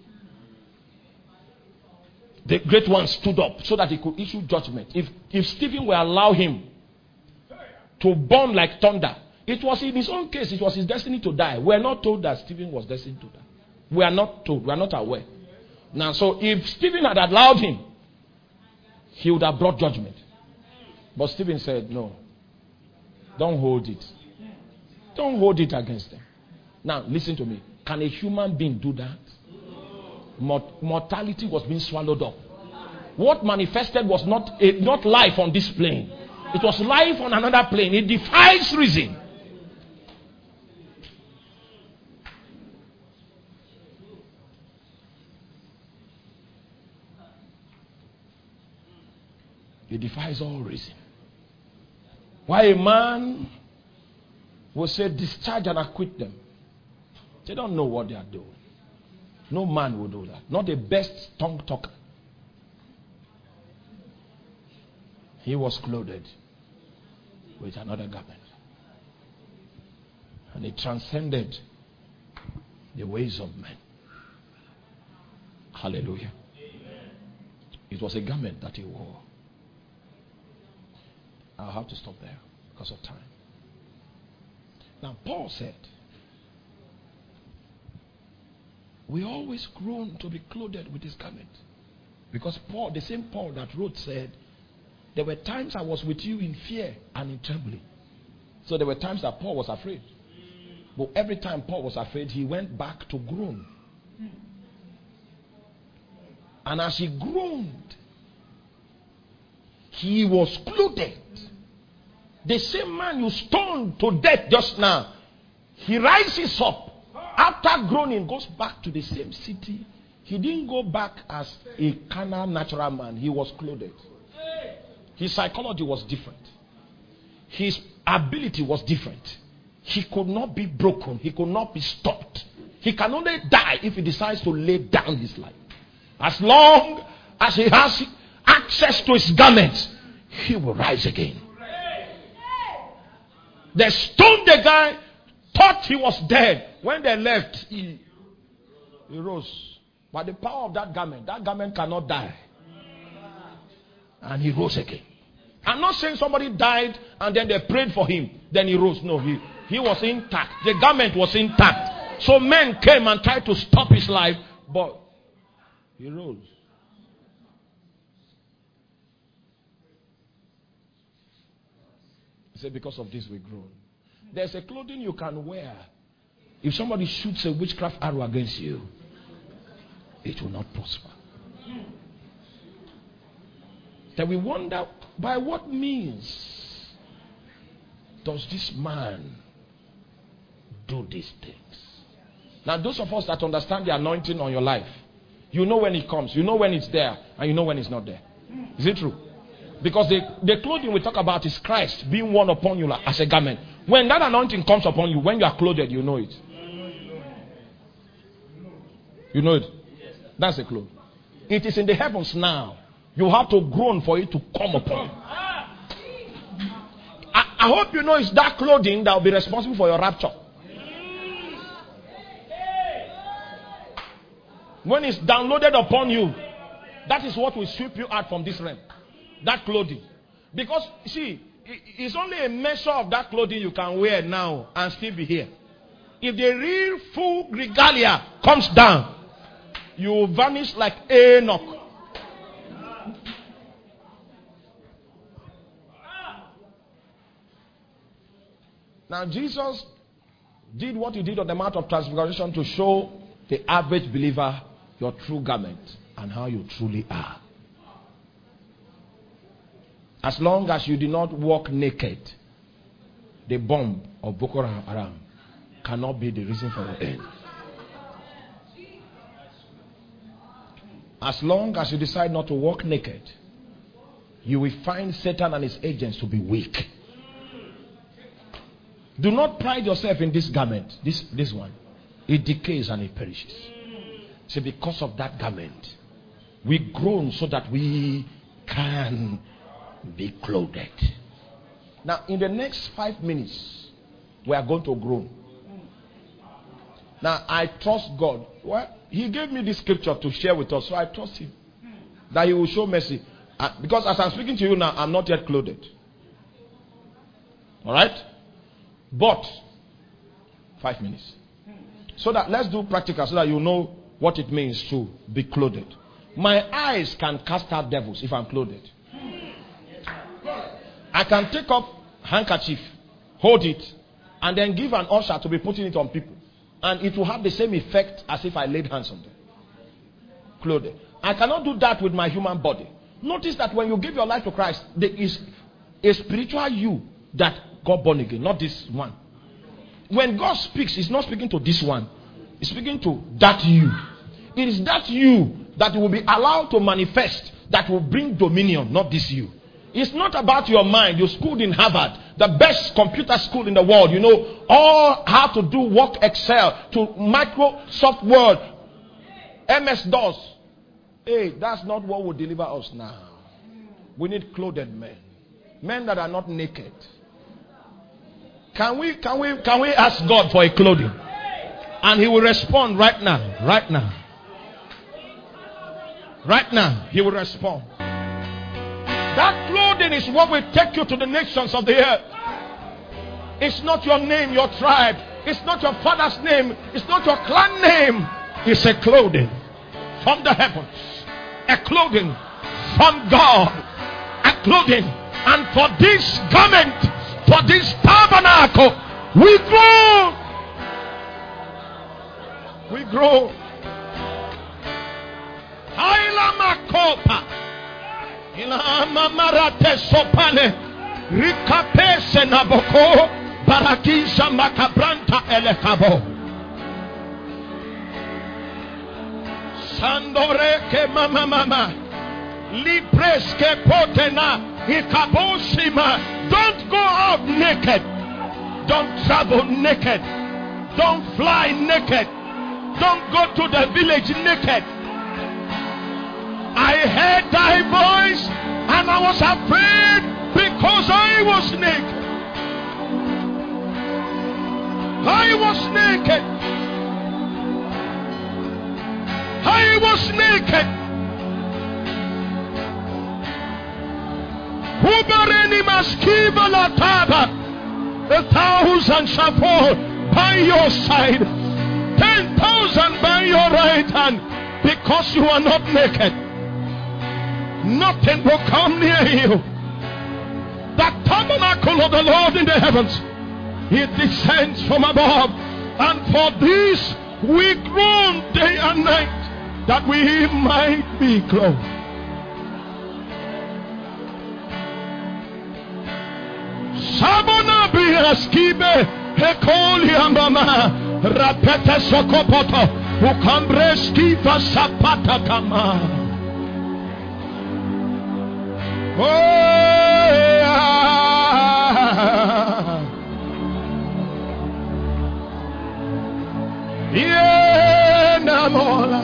The great one stood up so that he could issue judgment. If, if Stephen will allow him to burn like thunder, it was in his own case, it was his destiny to die. We are not told that Stephen was destined to die. We are not told. We are not aware. Now, so if Stephen had allowed him, he would have brought judgment. But Stephen said, no, don't hold it. Don't hold it against them. Now, listen to me. Can a human being do that? Mort- mortality was being swallowed up. What manifested was not, a, not life on this plane. It was life on another plane. It defies reason. It defies all reason. Why a man will say, discharge and acquit them. They don't know what they are doing. No man will do that. Not the best tongue talker. He was clothed with another garment. And it transcended the ways of men. Hallelujah. Amen. It was a garment that he wore. I'll have to stop there because of time. Now, Paul said, we always groan to be clothed with his garment. Because Paul, the same Paul that wrote, said, there were times I was with you in fear and in trembling. So there were times that Paul was afraid. But every time Paul was afraid, he went back to groan. And as he groaned, he was clothed. The same man you stoned to death just now, he rises up. After groaning, goes back to the same city. He didn't go back as a carnal, natural man. He was clothed. His psychology was different. His ability was different. he could not be broken. He could not be stopped. He can only die if he decides to lay down his life. As long as he has access to his garments, he will rise again. They stoned the guy, thought he was dead. When they left, he, he rose. By the power of that garment, that garment cannot die. And he rose again. I'm not saying somebody died and then they prayed for him, then he rose. No, he, he was intact. The garment was intact. So men came and tried to stop his life, but he rose. He said, because of this we grow. There's a clothing you can wear. If somebody shoots a witchcraft arrow against you, it will not prosper. Then we wonder, by what means does this man do these things? Now, those of us that understand the anointing on your life, you know when it comes, you know when it's there, and you know when it's not there. Is it true? Because the, the clothing we talk about is Christ being worn upon you as a garment. When that anointing comes upon you, when you are clothed, you know it. You know it. That's the cloth. It is in the heavens now. You have to groan for it to come upon you. I, I hope you know it's that clothing that will be responsible for your rapture. When it's downloaded upon you, that is what will sweep you out from this realm. That clothing. Because, see, it's only a measure of that clothing you can wear now and still be here. If the real full regalia comes down, you will vanish like Enoch. Now, Jesus did what he did on the Mount of Transfiguration to show the average believer your true garment and how you truly are. As long as you do not walk naked, the bomb of Boko Haram cannot be the reason for your end. As long as you decide not to walk naked, you will find Satan and his agents to be weak. Do not pride yourself in this garment, this, this one. It decays and it perishes. So because of that garment, we groan so that we can be clothed. Now, in the next five minutes, we are going to groan. Now, I trust God. Well, he gave me this scripture to share with us, so I trust him that he will show mercy. Uh, because as I'm speaking to you now, I'm not yet clothed. All right? But, five minutes. So that, let's do practical so that you know what it means to be clothed. My eyes can cast out devils if I'm clothed. I can take up handkerchief, hold it, and then give an usher to be putting it on people. And it will have the same effect as if I laid hands on them. Clothed. I cannot do that with my human body. Notice that when you give your life to Christ, there is a spiritual you that got born again, not this one. When God speaks, he's not speaking to this one. He's speaking to that you. It is that you that will be allowed to manifest that will bring dominion, not this you. It's not about your mind. You schooled in Harvard, the best computer school in the world. You know all how to do work Excel, to Microsoft Word, M S DOS. Hey, that's not what will deliver us now. We need clothed men. Men that are not naked. Can we, can we, can we ask God for a clothing? And he will respond right now. Right now. Right now, he will respond. That clothing is what will take you to the nations of the earth. It's not your name, your tribe. It's not your father's name. It's not your clan name. It's a clothing from the heavens. A clothing from God. A clothing. And for this garment, for this tabernacle, we grow. We grow. Makopa. Ilama marate sopane. Rikapese naboko. Barakisha makabranta elekabo. Sandoreke mama mama. Lipreske potena. Ikaboshima. Don't go out naked. Don't travel naked. Don't fly naked. Don't go to the village naked. I heard thy voice and I was afraid because I was naked. I was naked. I was naked. Hubareni maskiva la taba. A thousand shall fall by your side, ten thousand by your right hand, because you are not naked. Nothing will come near you. The tabernacle of the Lord in the heavens, it descends from above, and for this we groan day and night, that we might be clothed. Sabona biaskibe hekoli amama rapete sokopoto ukambreski vasapata kama. Oh yeah, yeah namola,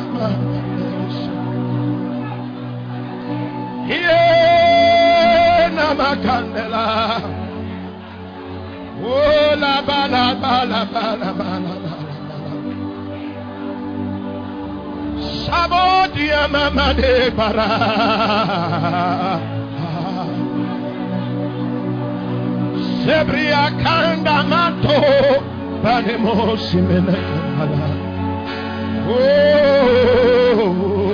yeah namakandela. Oh la ba la ba la ba la ba la ba Sabodia mama de bara Sebria kanda mato Banemo simene kala. Oh,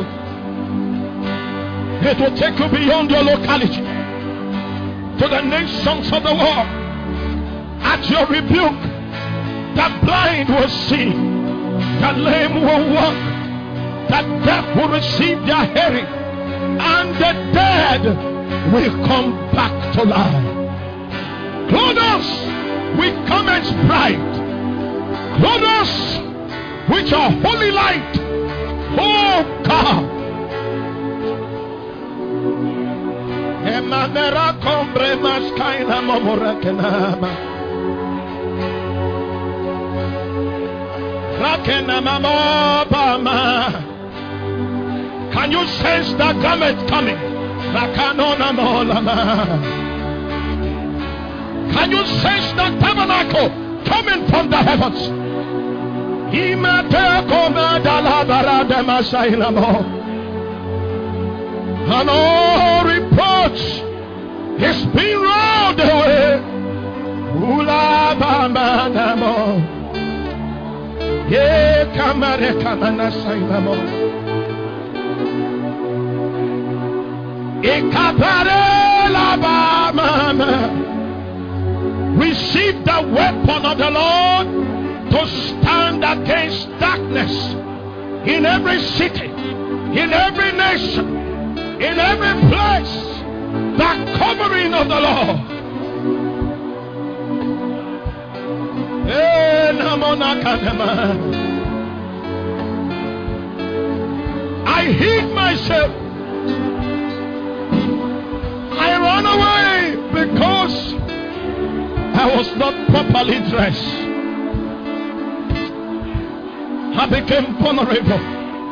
it will take you beyond your locality to the nations of the world. At your rebuke, the blind will see, the lame will walk, the deaf will receive their hearing, and the dead will come back to life. Clothe us with garments bright, clothe us with your holy light, oh God. Emanera combre maskaina momorakenama. Can you sense the garment coming? Can you sense the tabernacle coming from the heavens? And all reproach is being rolled away. Ye kamare kamana sainamo. Ikapare laba mama. Receive the weapon of the Lord to stand against darkness in every city, in every nation, in every place. The covering of the Lord. I hid myself. I ran away because I was not properly dressed. I became vulnerable.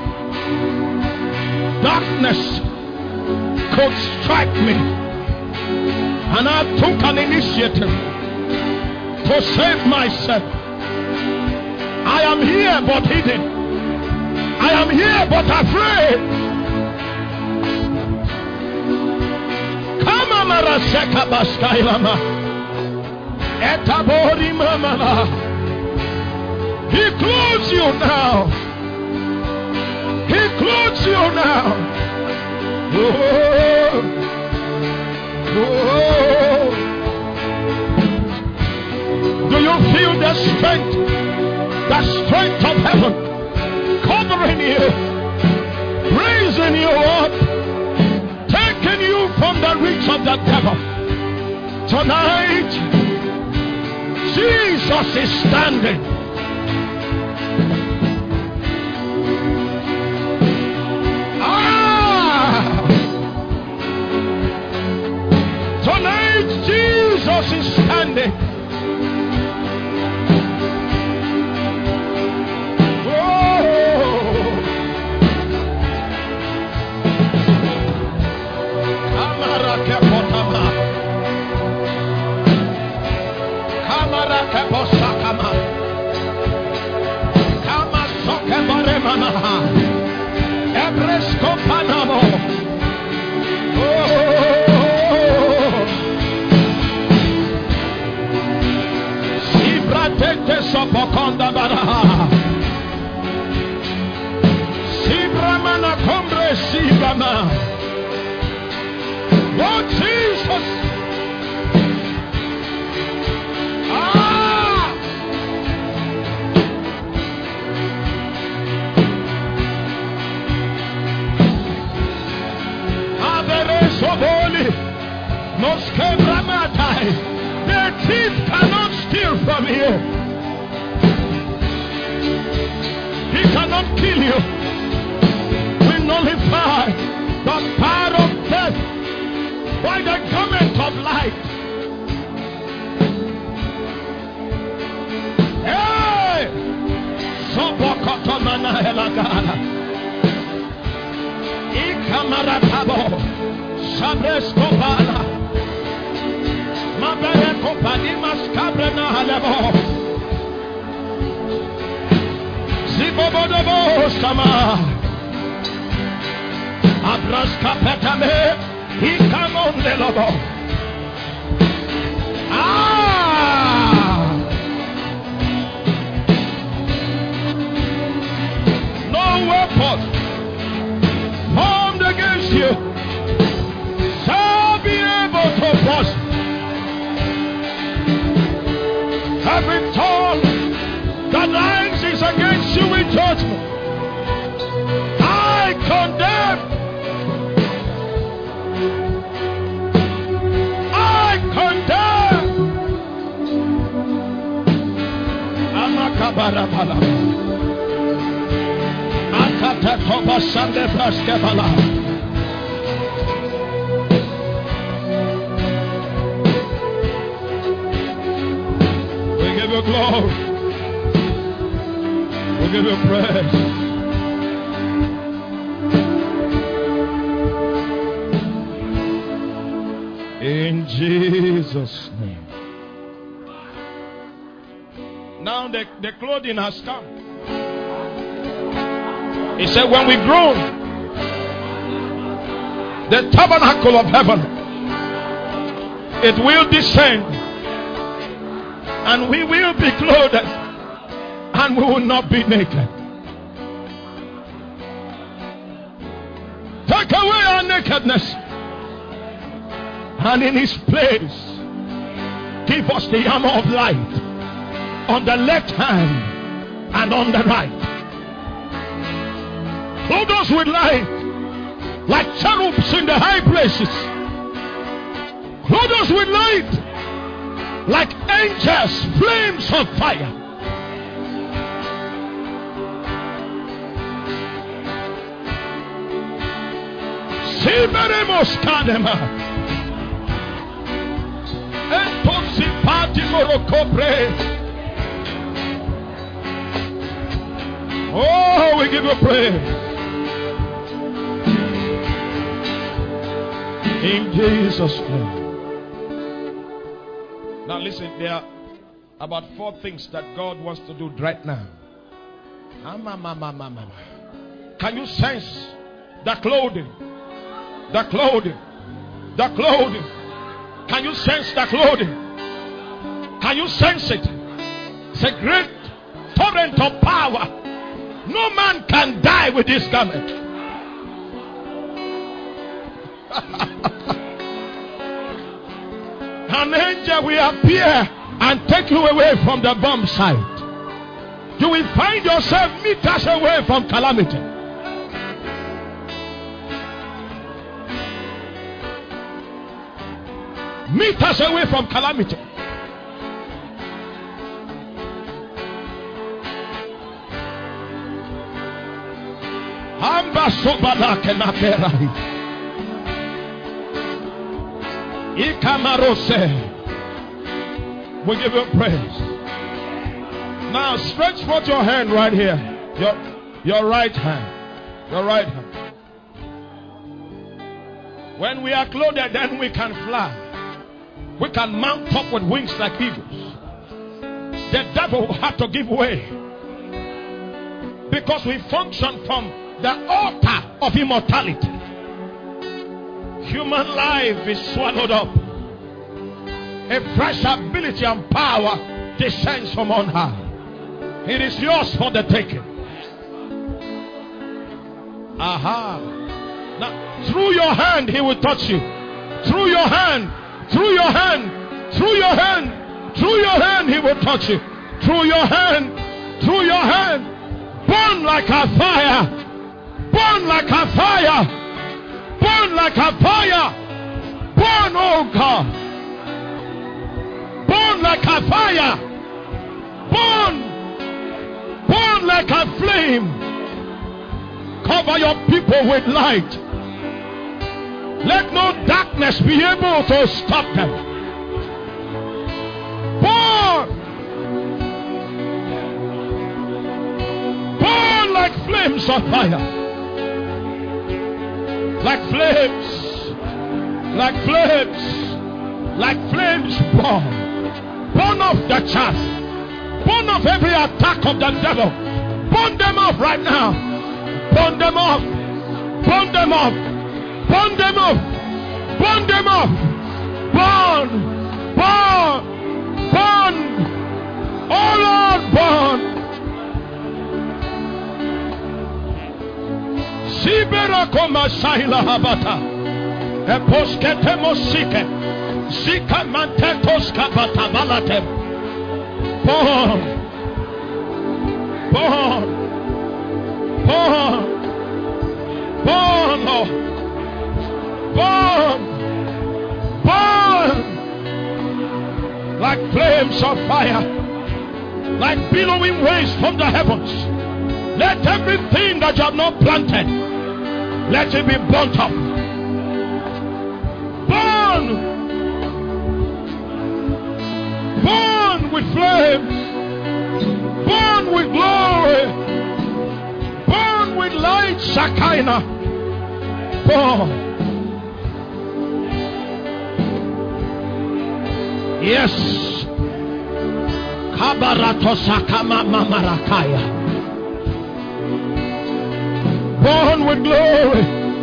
Darkness could strike me, and I took an initiative to save myself. I am here but hidden. I am here but afraid. Come on, Maraseka Baskailama. Etabori Mamala. He clothes you now. He clothes you now. Oh, oh. Do you feel the strength? The strength of heaven covering you, raising you up, taking you from the reach of the devil. Tonight, Jesus is standing. Ah! Tonight, Jesus is standing. Manaha. Ebresco Panamo. Oh. Sibratete Sopoconda Baraha. Sibramana Combre Sibrama. Oh Jesus. Ah. Avereso Boli. Nos Quebramatai. Their teeth cannot steal from you. He cannot kill you. We nullify the power of death by the garment of light. Hey! Sobokotomana helagala. Ikamaratabo. Sabrescobala. Mabere Kopadimas Cabrena Halebo. Zibobodobo Sama. Abraska Petame. He come on the lobo. Ah! No weapon formed against you shall be able to prosper. Every tongue that rises against you in judgment, I condemn. I condemn. Amakabarabala. Akatatoba Sande Praskebala. We give you glory. We give you praise. In Jesus' name. Now the, the clothing has come. He said, when we grow, the tabernacle of heaven, it will descend, and we will be clothed, and we will not be naked. Take away our nakedness, and in his place give us the armor of light on the left hand and on the right. Clothe us with light like cherubs in the high places. Clothe us with light like angels, flames of fire. Siberemos kadema. Entosipati morokopre. Oh, we give you praise. In Jesus' name. Now listen, there are about four things that God wants to do right now. Can you sense the clothing? The clothing. The clothing. Can you sense the clothing? Can you sense it? It's a great torrent of power. No man can die with this garment. An angel will appear and take you away from the bomb site. You will find yourself meters away from calamity. Meters away from calamity. Amba sobala kenaperai. Ikamarose. We give you praise. Now stretch forth your hand right here. Your, your right hand. Your right hand. When we are clothed, then we can fly. We can mount up with wings like eagles. The devil will have to give way Because we function from the altar of immortality. Human life is swallowed up. A fresh ability and power descends from on high. It is yours for the taking. Aha. Now, through your hand, he will touch you. Through your hand, through your hand, through your hand, through your hand, he will touch you. Through your hand, through your hand. Burn like a fire. Burn like a fire. Burn like a fire. Burn, oh God. Burn like a fire. Burn. Burn like a flame. Cover your people with light. Let no darkness be able to stop them. Burn. Burn like flames of fire. Like flames. Like flames. Like flames burn. Burn off the chaff. Burn off every attack of the devil. Burn them off right now. Burn them off. Burn them off. Burn them off. Burn them off. Burn. Burn. Burn. Oh Lord, burn. Sibera koma shaila habata. Eposkete mosike. Sika mantetos kabata balatem. Burn. Burn. Burn. Burn, Lord. Burn. Burn. Like flames of fire. Like billowing waves from the heavens. Let everything that you have not planted, let it be burnt up. Burn. Burn with flames. Burn with glory. Burn with light, Shekinah. Burn. Yes. Kabarato sakama mamarakaya. Burn with glory.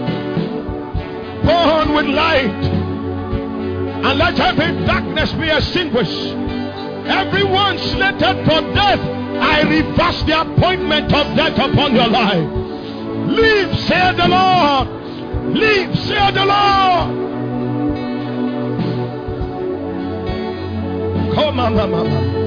Burn with light. And let every darkness be extinguished. Everyone slated for death, I reverse the appointment of death upon your life. Live, saith the Lord. Live, saith the Lord. Come on, mama.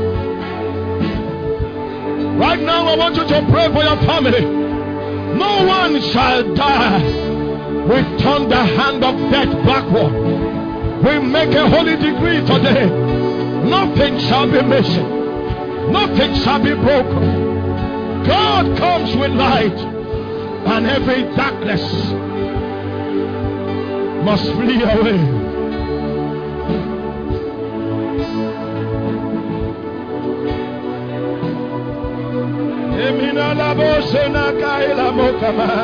Right now, I want you to pray for your family. No one shall die. We turn the hand of death backward. We make a holy decree today. Nothing shall be missing. Nothing shall be broken. God comes with light, and every darkness must flee away. Emina la bose na kaila mokama.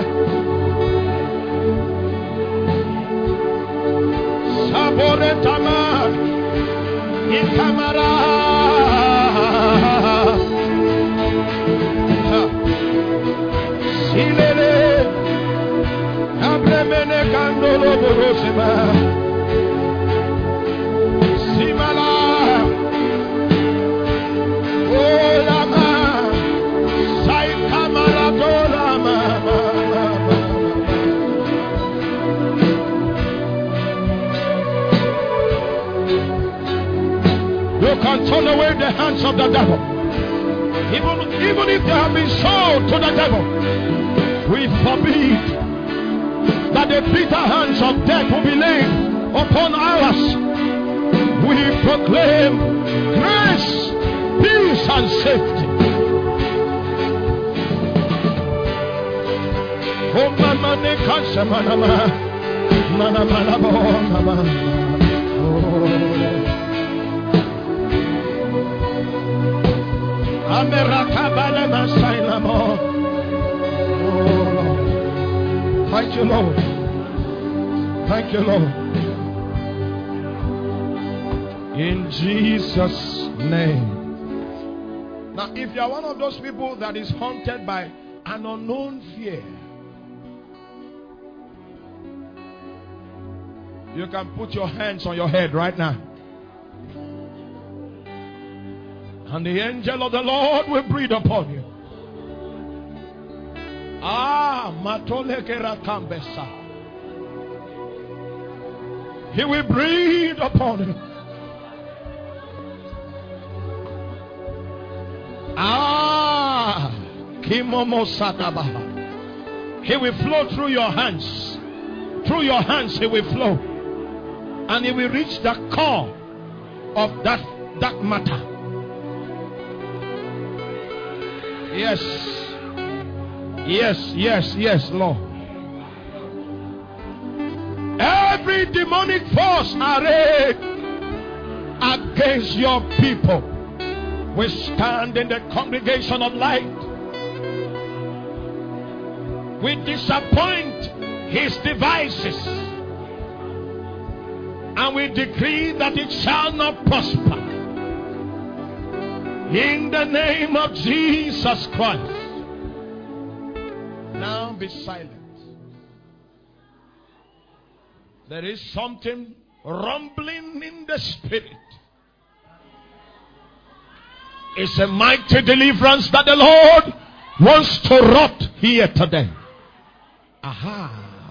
Sabore tama ikamara. Silele abremene kandolo borosema. Simala olama sai kamara dolama. You can turn away the hands of the devil. Even, even if they have been sold to the devil, we forbid that the bitter hands of death will be laid upon ours. We proclaim grace, peace, and safety. Oh, mama, ne kansa manama, manama labo, mama. Oh. Thank you, Lord. Thank you, Lord. In Jesus' name. Now, if you are one of those people that is haunted by An unknown fear. You can put your hands on your head right now. And the angel of the Lord will breathe upon you. Ah, matolekera kambesa. He will breathe upon you. Ah, kimomo sadabaha. He will flow through your hands. Through your hands he will flow. And he will reach the core of that, that matter. Yes. Yes, yes, yes, Lord. Every demonic force arrayed against your people, we stand in the congregation of light. We disappoint his devices. And we decree that it shall not prosper. In the name of Jesus Christ. Now be silent. There is something rumbling in the spirit. It's a mighty deliverance that the Lord wants to wrought here today. Aha.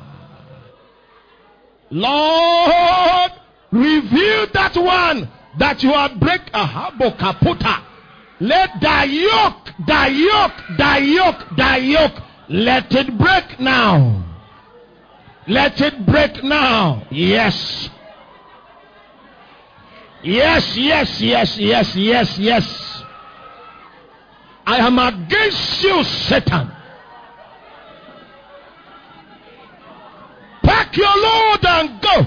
Lord, reveal that one that you are break. Aha, bokaputa. Let the yoke, the yoke, the yoke, the yoke, let it break now. Let it break now. Yes. Yes, yes, yes, yes, yes, yes. I am against you, Satan. Pack your load and go.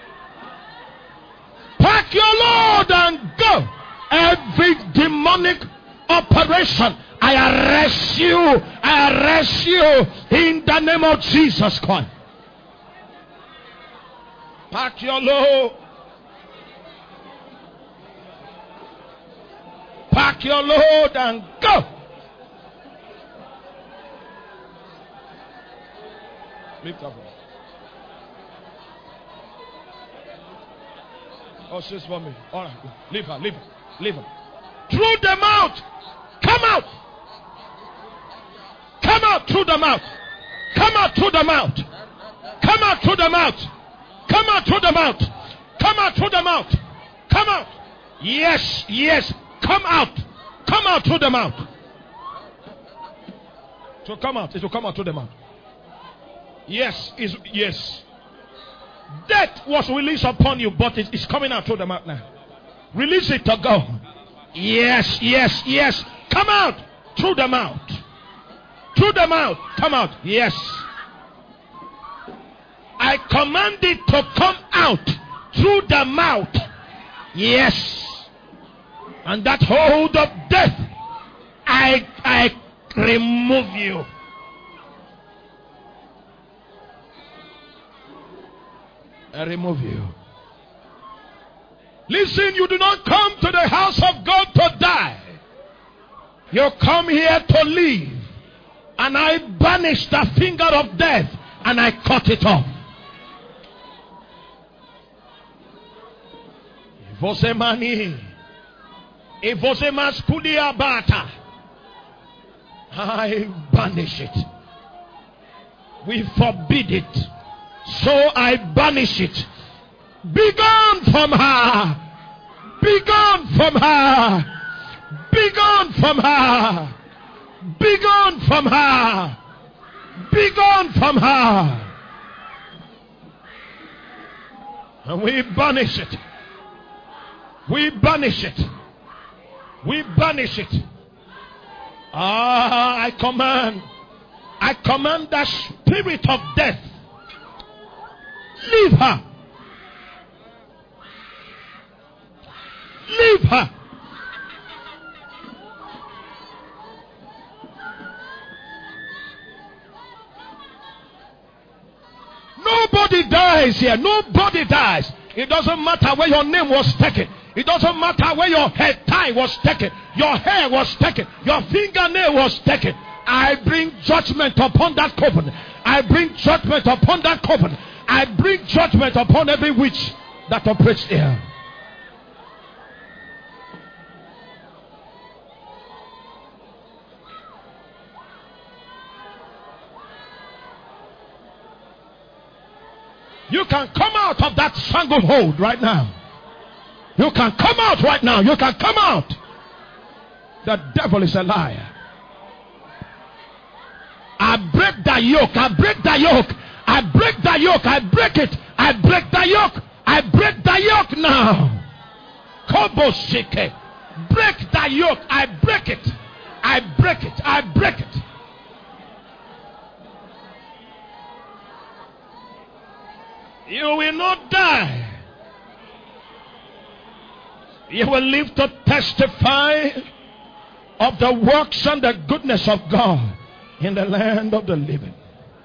Pack your load and go. Every demonic operation, I arrest you. I arrest you in the name of Jesus Christ. Pack your load. Pack your load and go. Lift up. Oh, she's for me. All right, leave her, leave her, leave her. Through the mouth. Come out. Come out through the mouth. Come out through the mouth. Come out through the mouth. Come out through the mouth. Come out through the mouth. Come out. Yes, yes. Come out. Come out through the mouth. So come out. It will come out through the mouth. Yes, is yes. Death was released upon you, but it is coming out through the mouth now. Release it to go. Yes, yes, yes. Come out through the mouth. Through the mouth. Come out. Yes. I command it to come out through the mouth. Yes. And that hold of death, I I remove you. I remove you. Listen, you do not come to the house of God to die. You come here to live. And I banish the finger of death and I cut it off. Você mani, e você masculia bata. I banish it. We forbid it. So I banish it. Be gone from her. Be gone from her. Be gone from her. Be gone from her. Be gone from her. And we banish it. We banish it. We banish it. Ah, I command. I command the spirit of death. Leave her. Leave her. Nobody dies here. Nobody dies. It doesn't matter where your name was taken. It doesn't matter where your head tie was taken. Your hair was taken. Your fingernail was taken. I bring judgment upon that covenant. I bring judgment upon that covenant. I bring judgment upon every witch that operates there. You can come out of that stranglehold right now. You can come out right now. You can come out. The devil is a liar. I break the yoke. I break the yoke. I break the yoke. I break it. I break the yoke. I break the yoke now. Kobo shike. Break the yoke. I break it. I break it. I break it. You will not die. You will live to testify of the works and the goodness of God in the land of the living.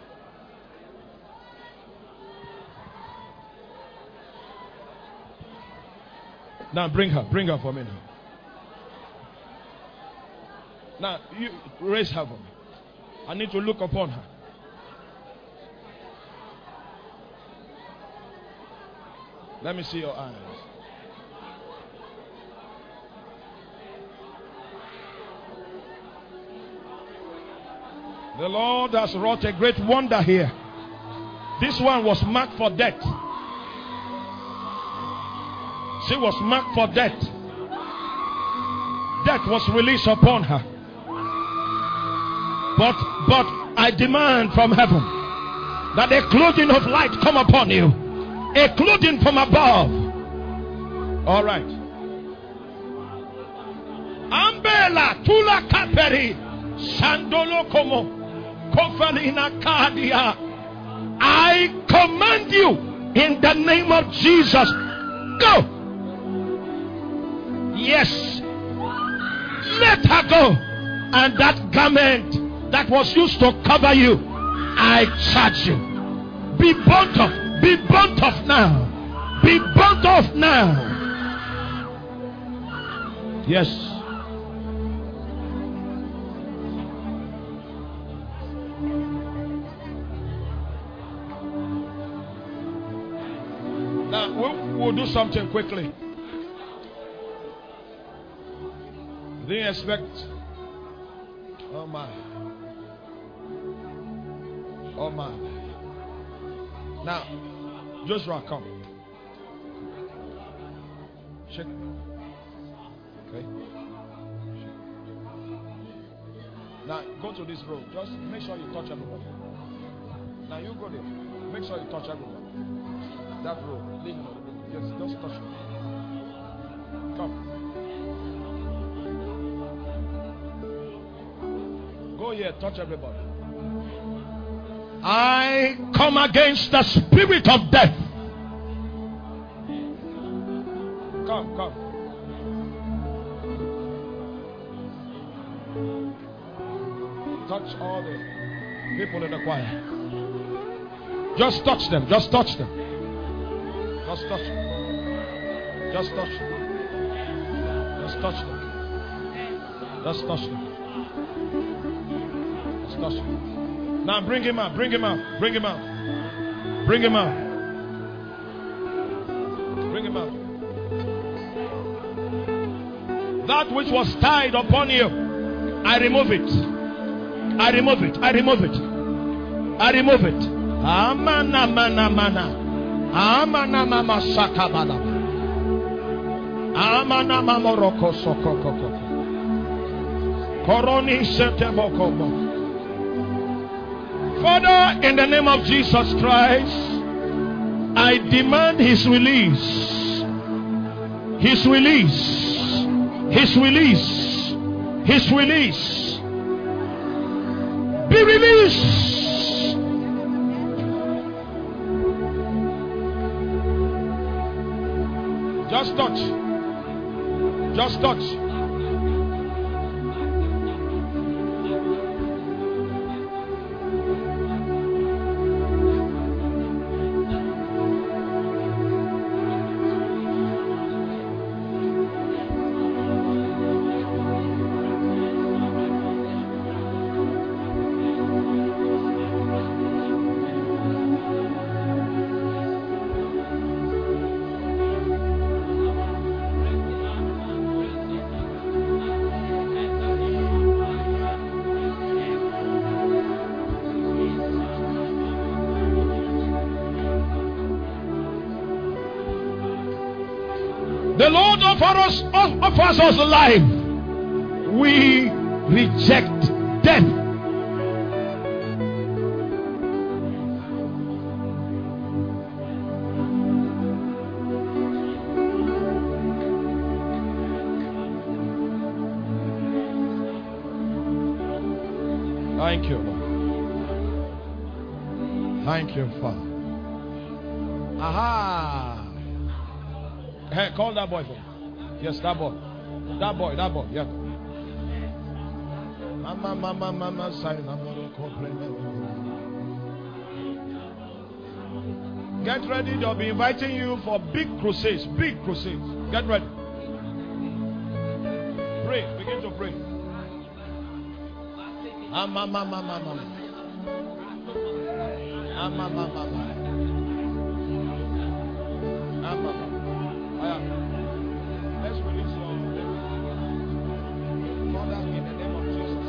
Now bring her. Bring her for me now. Now you raise her for me. I need to look upon her. Let me see your eyes. The Lord has wrought a great wonder here. This one was marked for death. She was marked for death. Death was released upon her. But, but I demand from heaven that a clothing of light come upon you. A clothing from above. All right. Ambela tula kaperi sandolo komo kofalina kadia. I command you in the name of Jesus. Go. Yes. Let her go. And that garment that was used to cover you, I charge you. Be burnt off. Be burnt off now. Be burnt off now. Yes. Now we'll, we'll do something quickly. Didn't expect. Oh my. Oh my. Now, Joshua, come. Shake. Okay. Shake. Now, go to this road. Just make sure you touch everybody. Now, you go there. Make sure you touch everybody. That road. Leave it. Yes, just touch it. Come. Go here. Touch everybody. I come against the spirit of death. Come, come. Touch all the people in the choir. Just touch them. Just touch them. Just touch them. Just touch them. Just touch them. Just touch them. Just touch them. Now bring him out, bring him out, bring him out, bring him out, bring him out. That which was tied upon you, I remove it, I remove it, I remove it, I remove it. Amana mana mana, amana mama sakabala, amana mama roko soko koko, koroni sete boko. Father, in the name of Jesus Christ, I demand his release. His release. His release. His release. Be released. Just touch. Just touch. The Lord offers us, offers us life. We reject death. Thank you, Lord. Thank you, Father. Aha. Hey, call that boy for me. Yes, that boy. That boy, that boy. Yeah. Mama, mama, mama, sign. Get ready. They'll be inviting you for big crusades. Big crusades. Get ready. Pray. Begin to pray. Mama, mama, mama, mama. Mama, mama, mama. Mama, mama. Let's release your Father in the name of Jesus.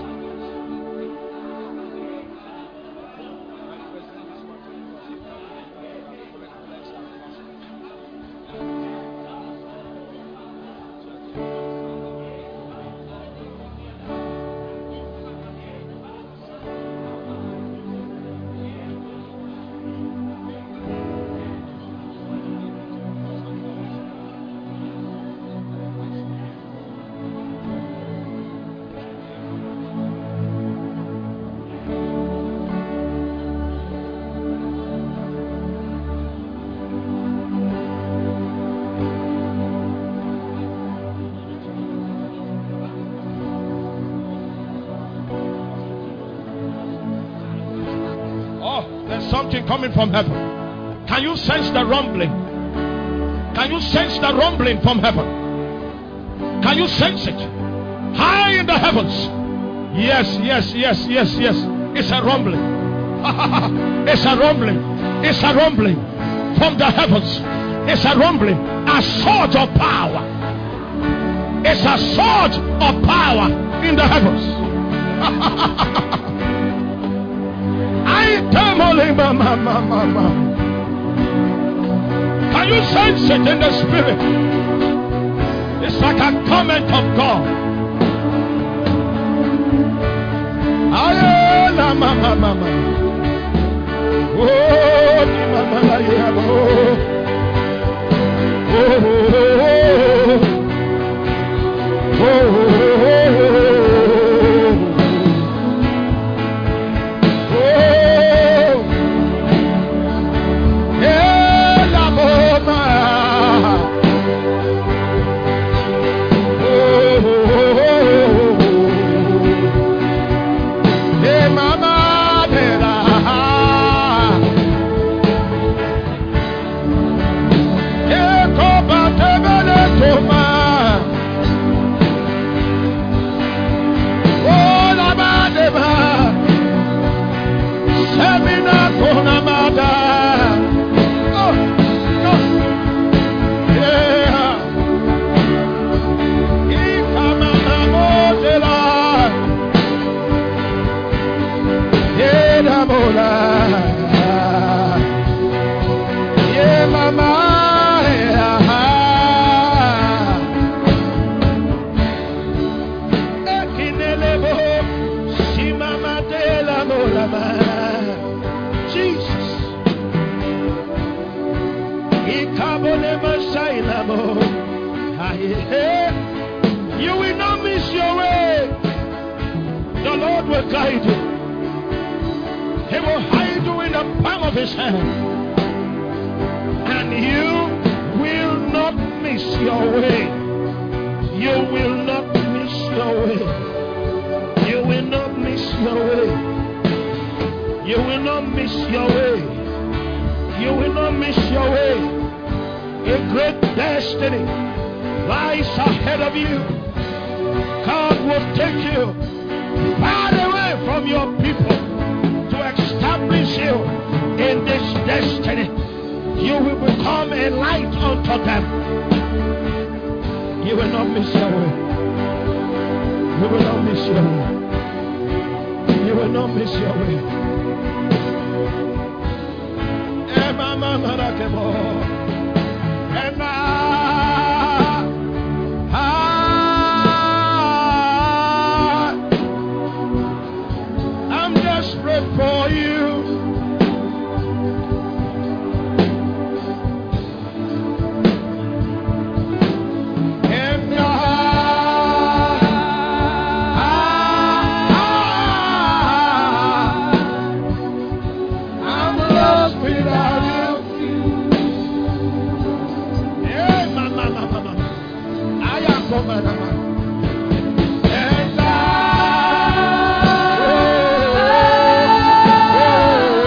Something coming from heaven. Can you sense the rumbling? Can you sense the rumbling from heaven? Can you sense it? High in the heavens. Yes, yes, yes, yes, yes. It's a rumbling. It's a rumbling. It's a rumbling from the heavens. It's a rumbling. A sword of power. It's a sword of power in the heavens. Can you sense it in the spirit? It's like a comment of God. You will not miss your way. The Lord will guide you. He will hide you in the palm of his hand. And you will not miss your way. You will not miss your way. You will not miss your way. You will not miss your way. You will not miss your way. A great destiny lies ahead of you. God will take you far away from your people to establish you in this destiny. You will become a light unto them. You will not miss your way. You will not miss your way. You will not miss your way. Emma, mama, Emma. Oh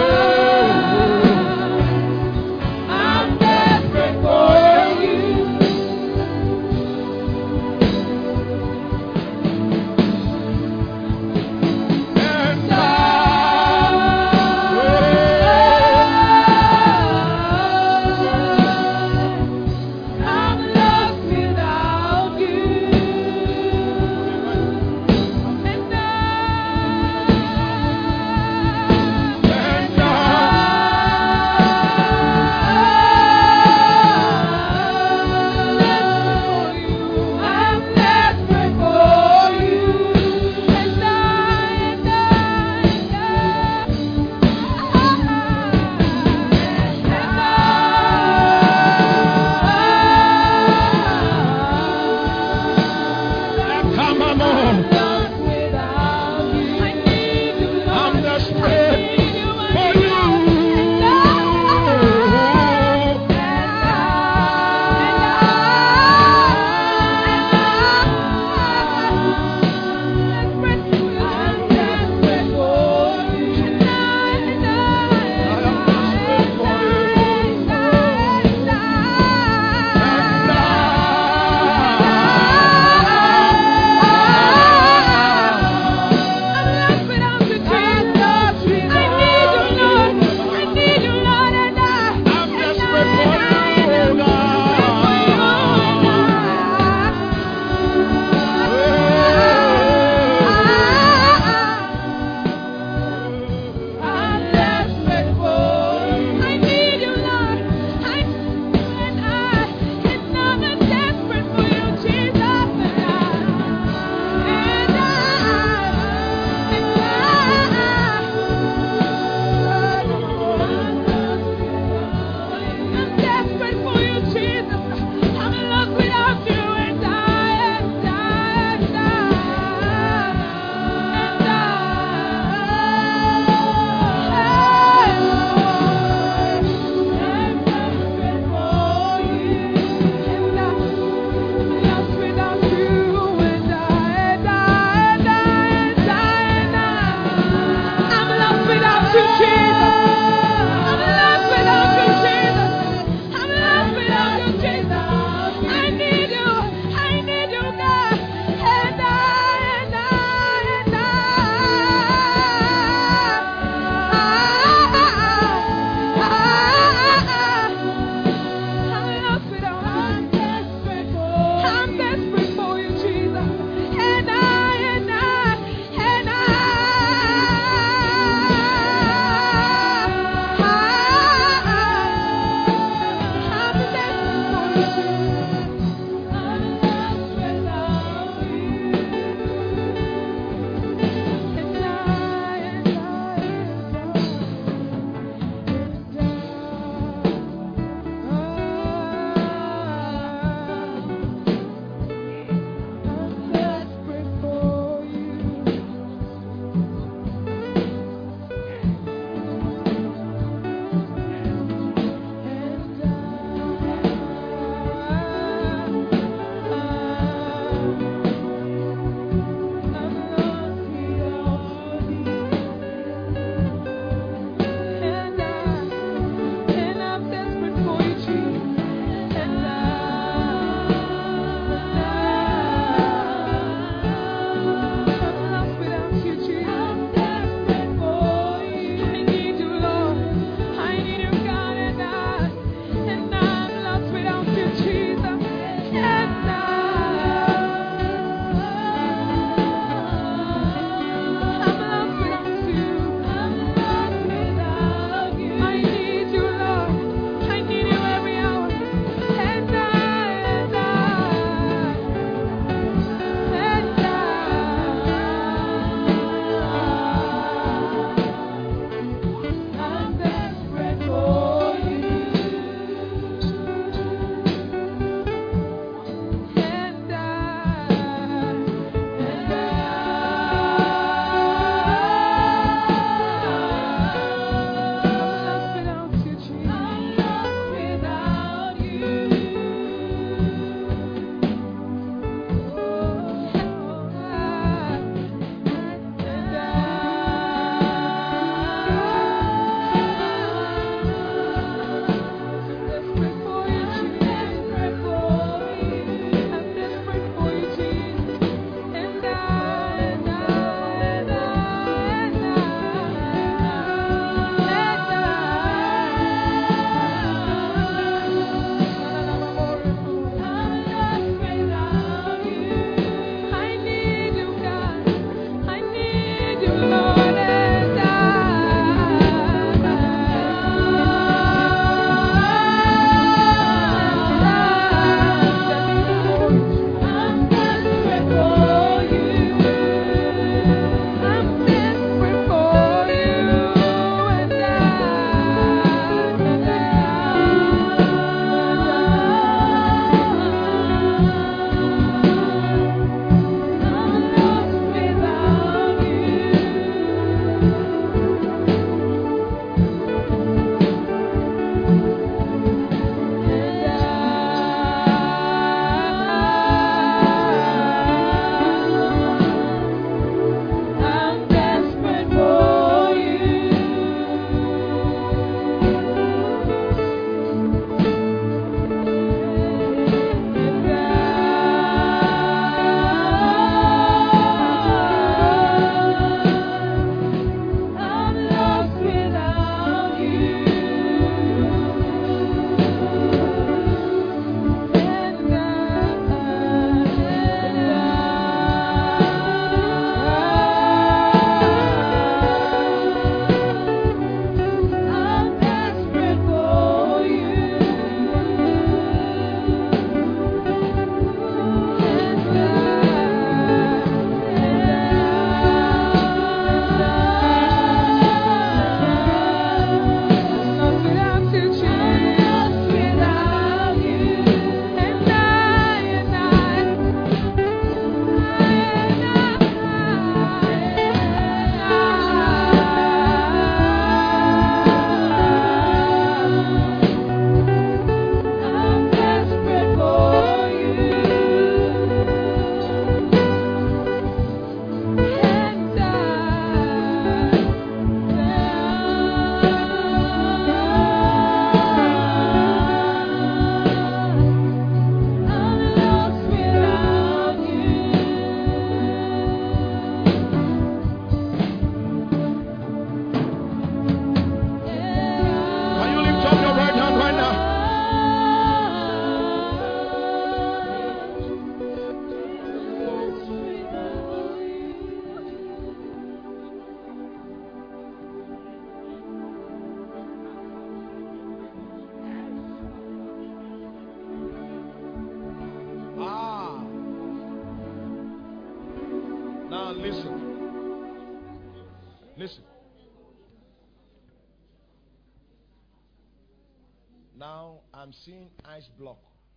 Now I'm seeing ice block.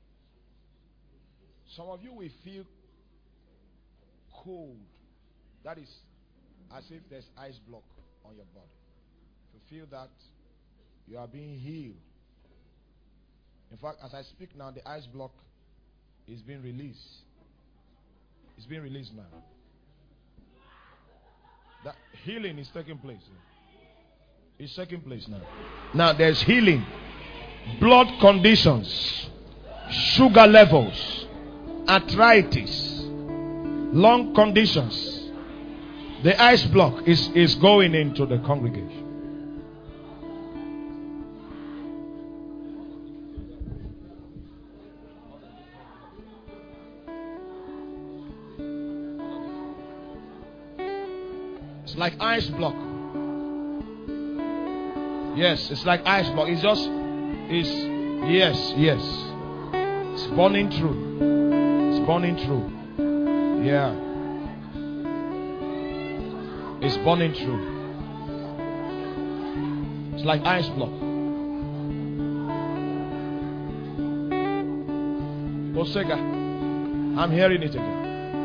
Some of you will feel cold. That is as if there's ice block on your body. If you feel that, you are being healed. In fact, as I speak now, the ice block is being released. It's being released now. That healing is taking place. It's taking place now. Now there's healing. Blood conditions, sugar levels, arthritis, lung conditions. The ice block is, is going into the congregation. It's like ice block. Yes, it's like ice block. It's just, it's, yes, yes. It's burning through. It's burning through. Yeah. It's burning through. It's like ice block. Osega, I'm hearing it again.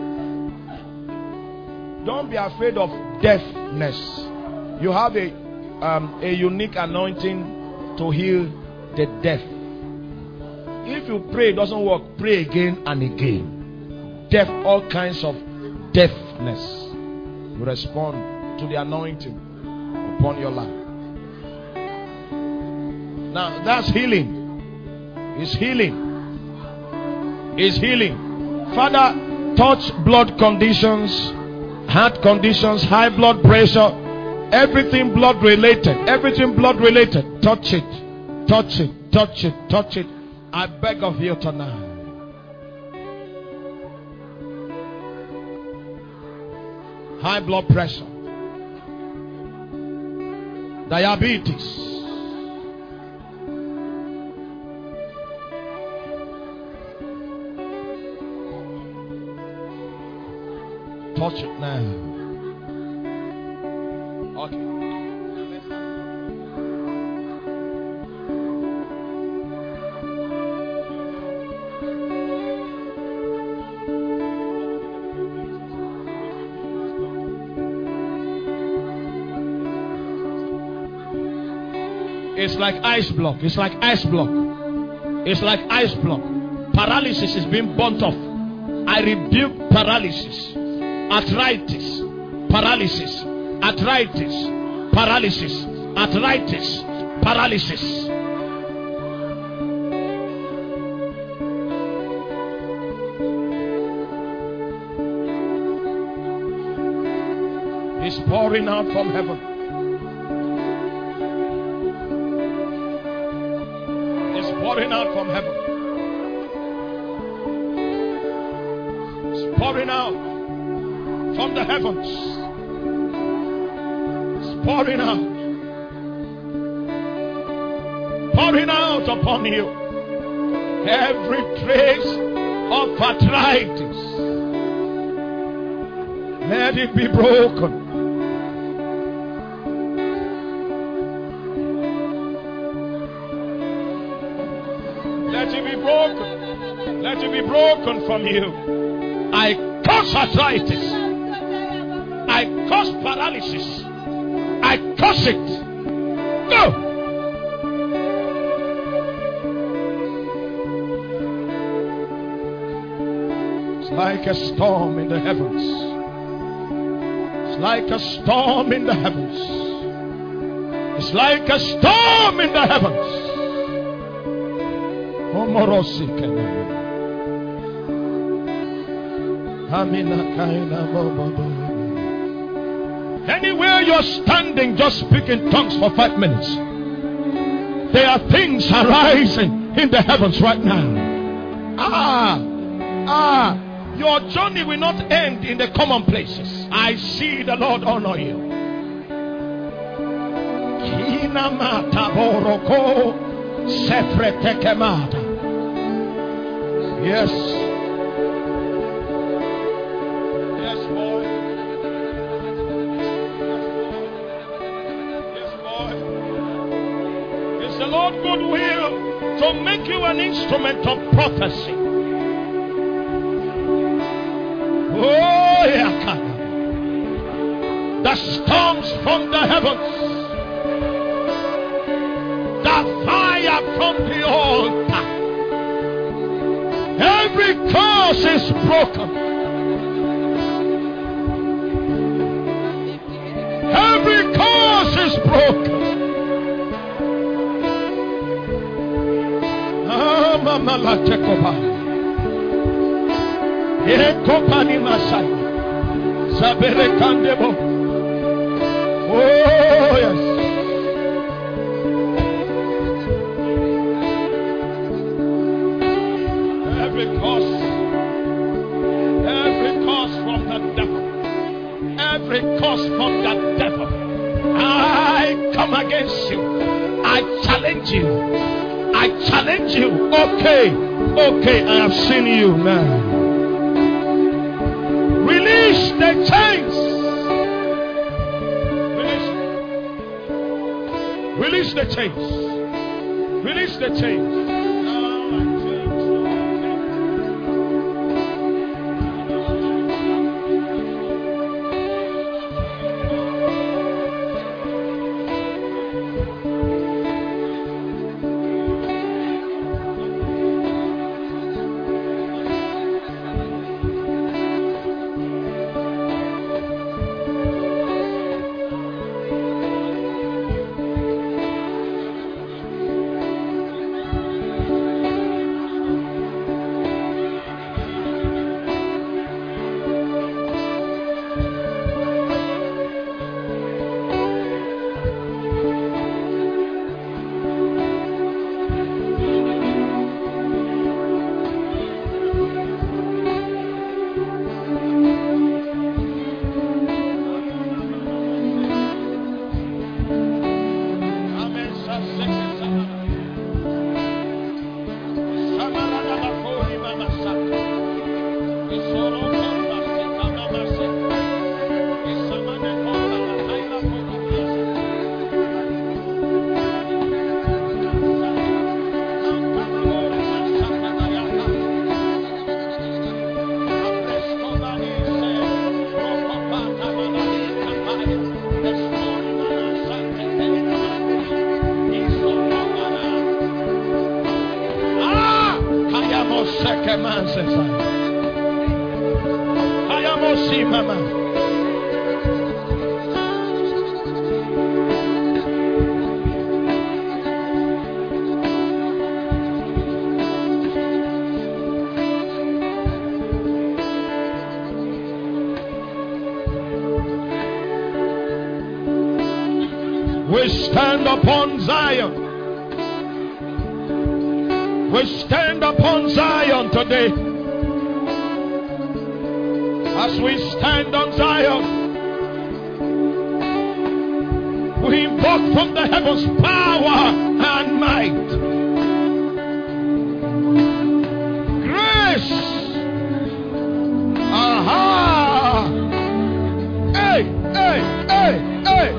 Don't be afraid of deafness. You have a um, a unique anointing to heal the deaf. If you pray it doesn't work, pray again and again. Deaf, all kinds of deafness. You respond to the anointing upon your life. Now that's healing. It's healing. It's healing. Father, touch blood conditions, heart conditions, high blood pressure, everything blood related, everything blood related. Touch it, touch it, touch it, touch it. I beg of you tonight. High blood pressure, diabetes, touch it now. Okay. It's like ice block. It's like ice block. It's like ice block. Paralysis is being burnt off. I rebuke paralysis, arthritis, paralysis, arthritis, paralysis, arthritis, paralysis. It's pouring out from heaven. Pouring out from heaven. It's pouring out from the heavens. It's pouring out. Pouring out upon you. Every trace of arthritis. Let it be broken. Let it be broken. Let it be broken from you. I curse arthritis. I curse paralysis. I curse it. Go. It's like a storm in the heavens. It's like a storm in the heavens. It's like a storm in the heavens. Anywhere you're standing, just speak in tongues for five minutes. There are things arising in the heavens right now. Ah, ah, your journey will not end in the commonplaces. I see the Lord honor you. Yes. Yes, boy. Yes, boy. It's the Lord goodwill to make you an instrument of prophecy. Oh, yeah. The storms from the heavens, the fire from the altar, every curse is broken. Every curse is broken. Ah, Mama la Tekoba. Ekopani Masai. Sabere Kandebo. Oh, yes. Every curse, every curse from the devil, every curse from the devil, I come against you. I challenge you. I challenge you. Okay, okay, I have seen you now. Release the chains. Release the chains. Release the chains. We stand upon Zion. We stand upon Zion today. As we stand on Zion, we invoke from the heavens power and might. Grace. Aha. Hey, hey, hey, hey.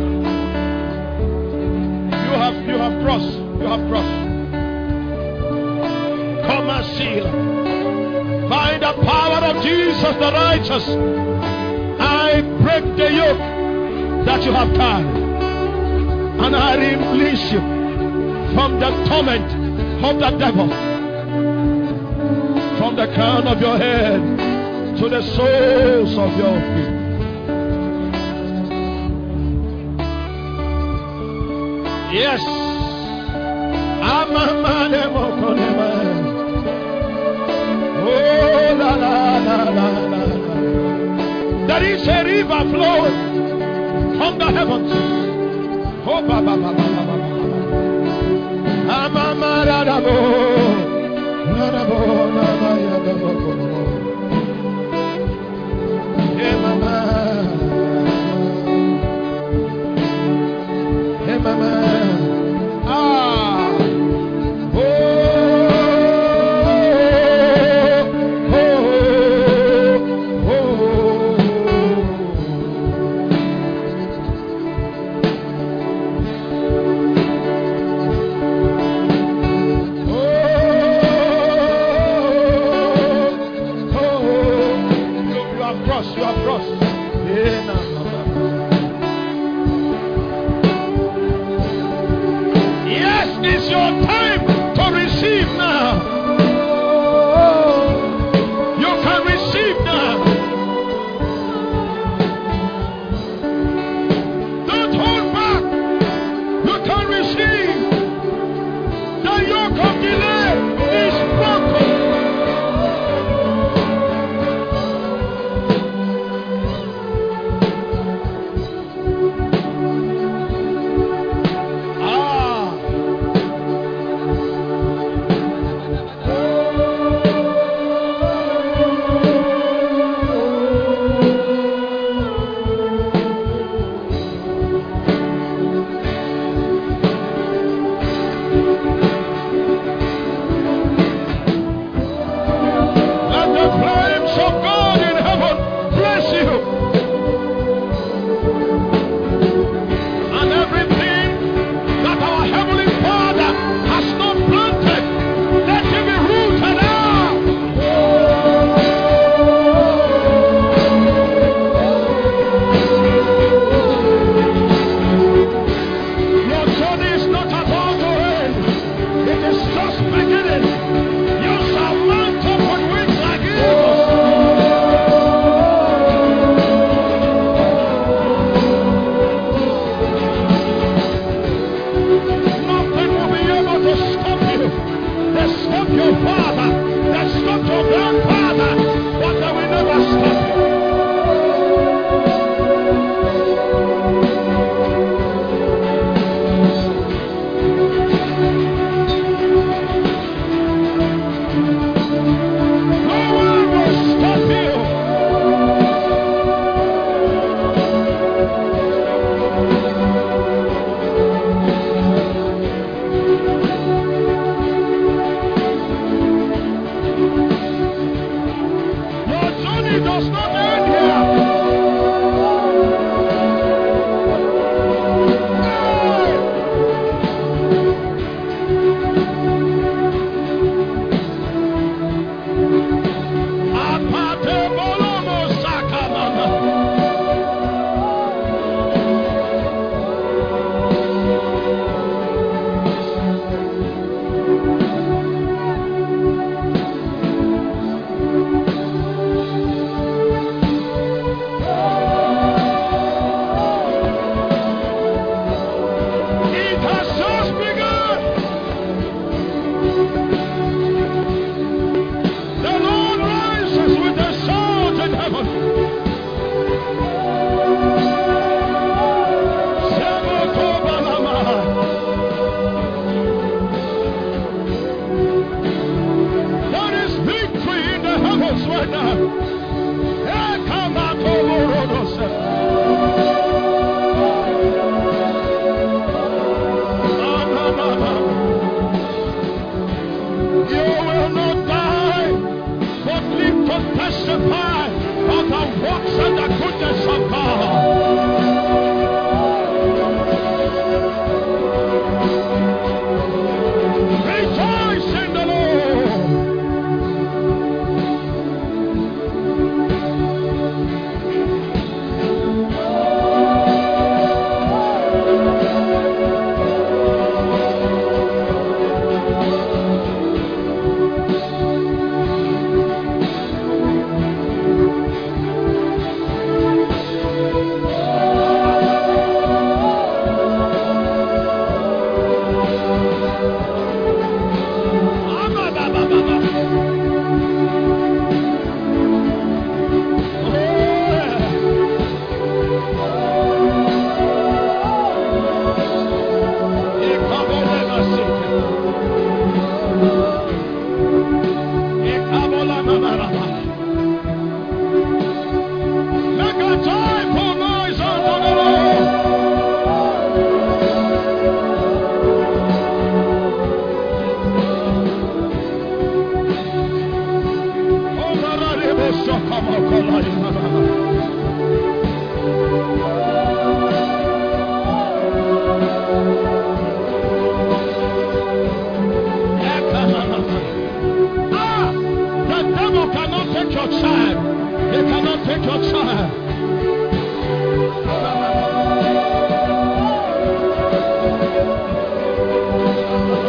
You have, you have crossed. You have crossed. Come and seal. By the power of Jesus the righteous, I break the yoke that you have carried, and I release you from the torment of the devil, from the crown of your head to the soles of your feet. Yes. Oh, la, la, la, la, la. There is a river flowing from the heavens. Oh, ba, ba, ba, ba, ba, ba, ba. Amama, da, da, bo. Da, da, bo, da, da, ya, da, bo, bo, bo. Hey, mama. Hey, mama. Ah. Oh. is your time to receive now. You can receive now. Don't hold back. You can receive. The yoke of delay is broken.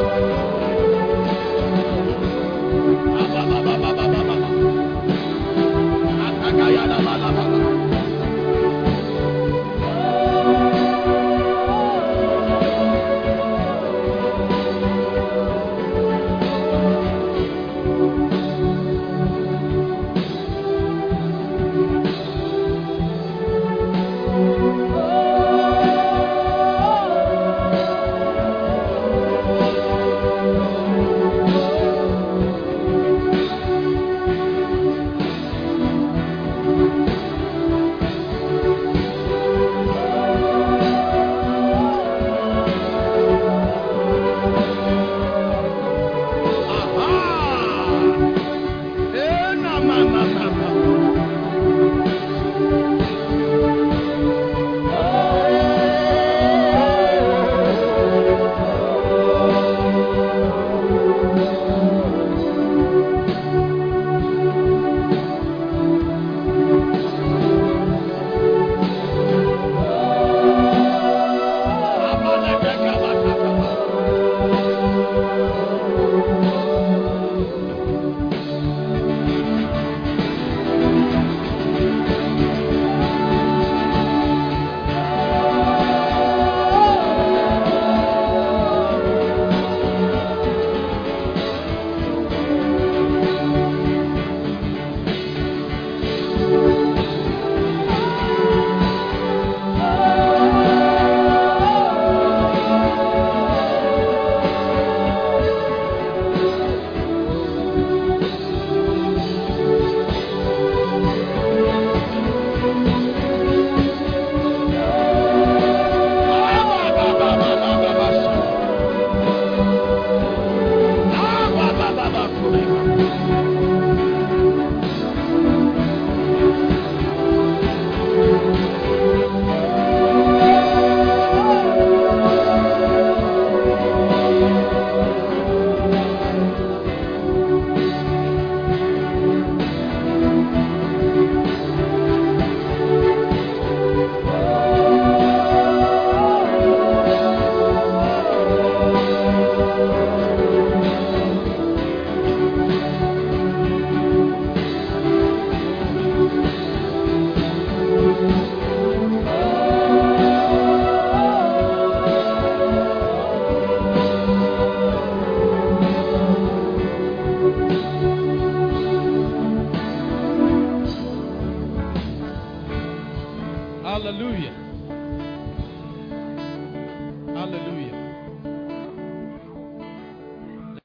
Lord.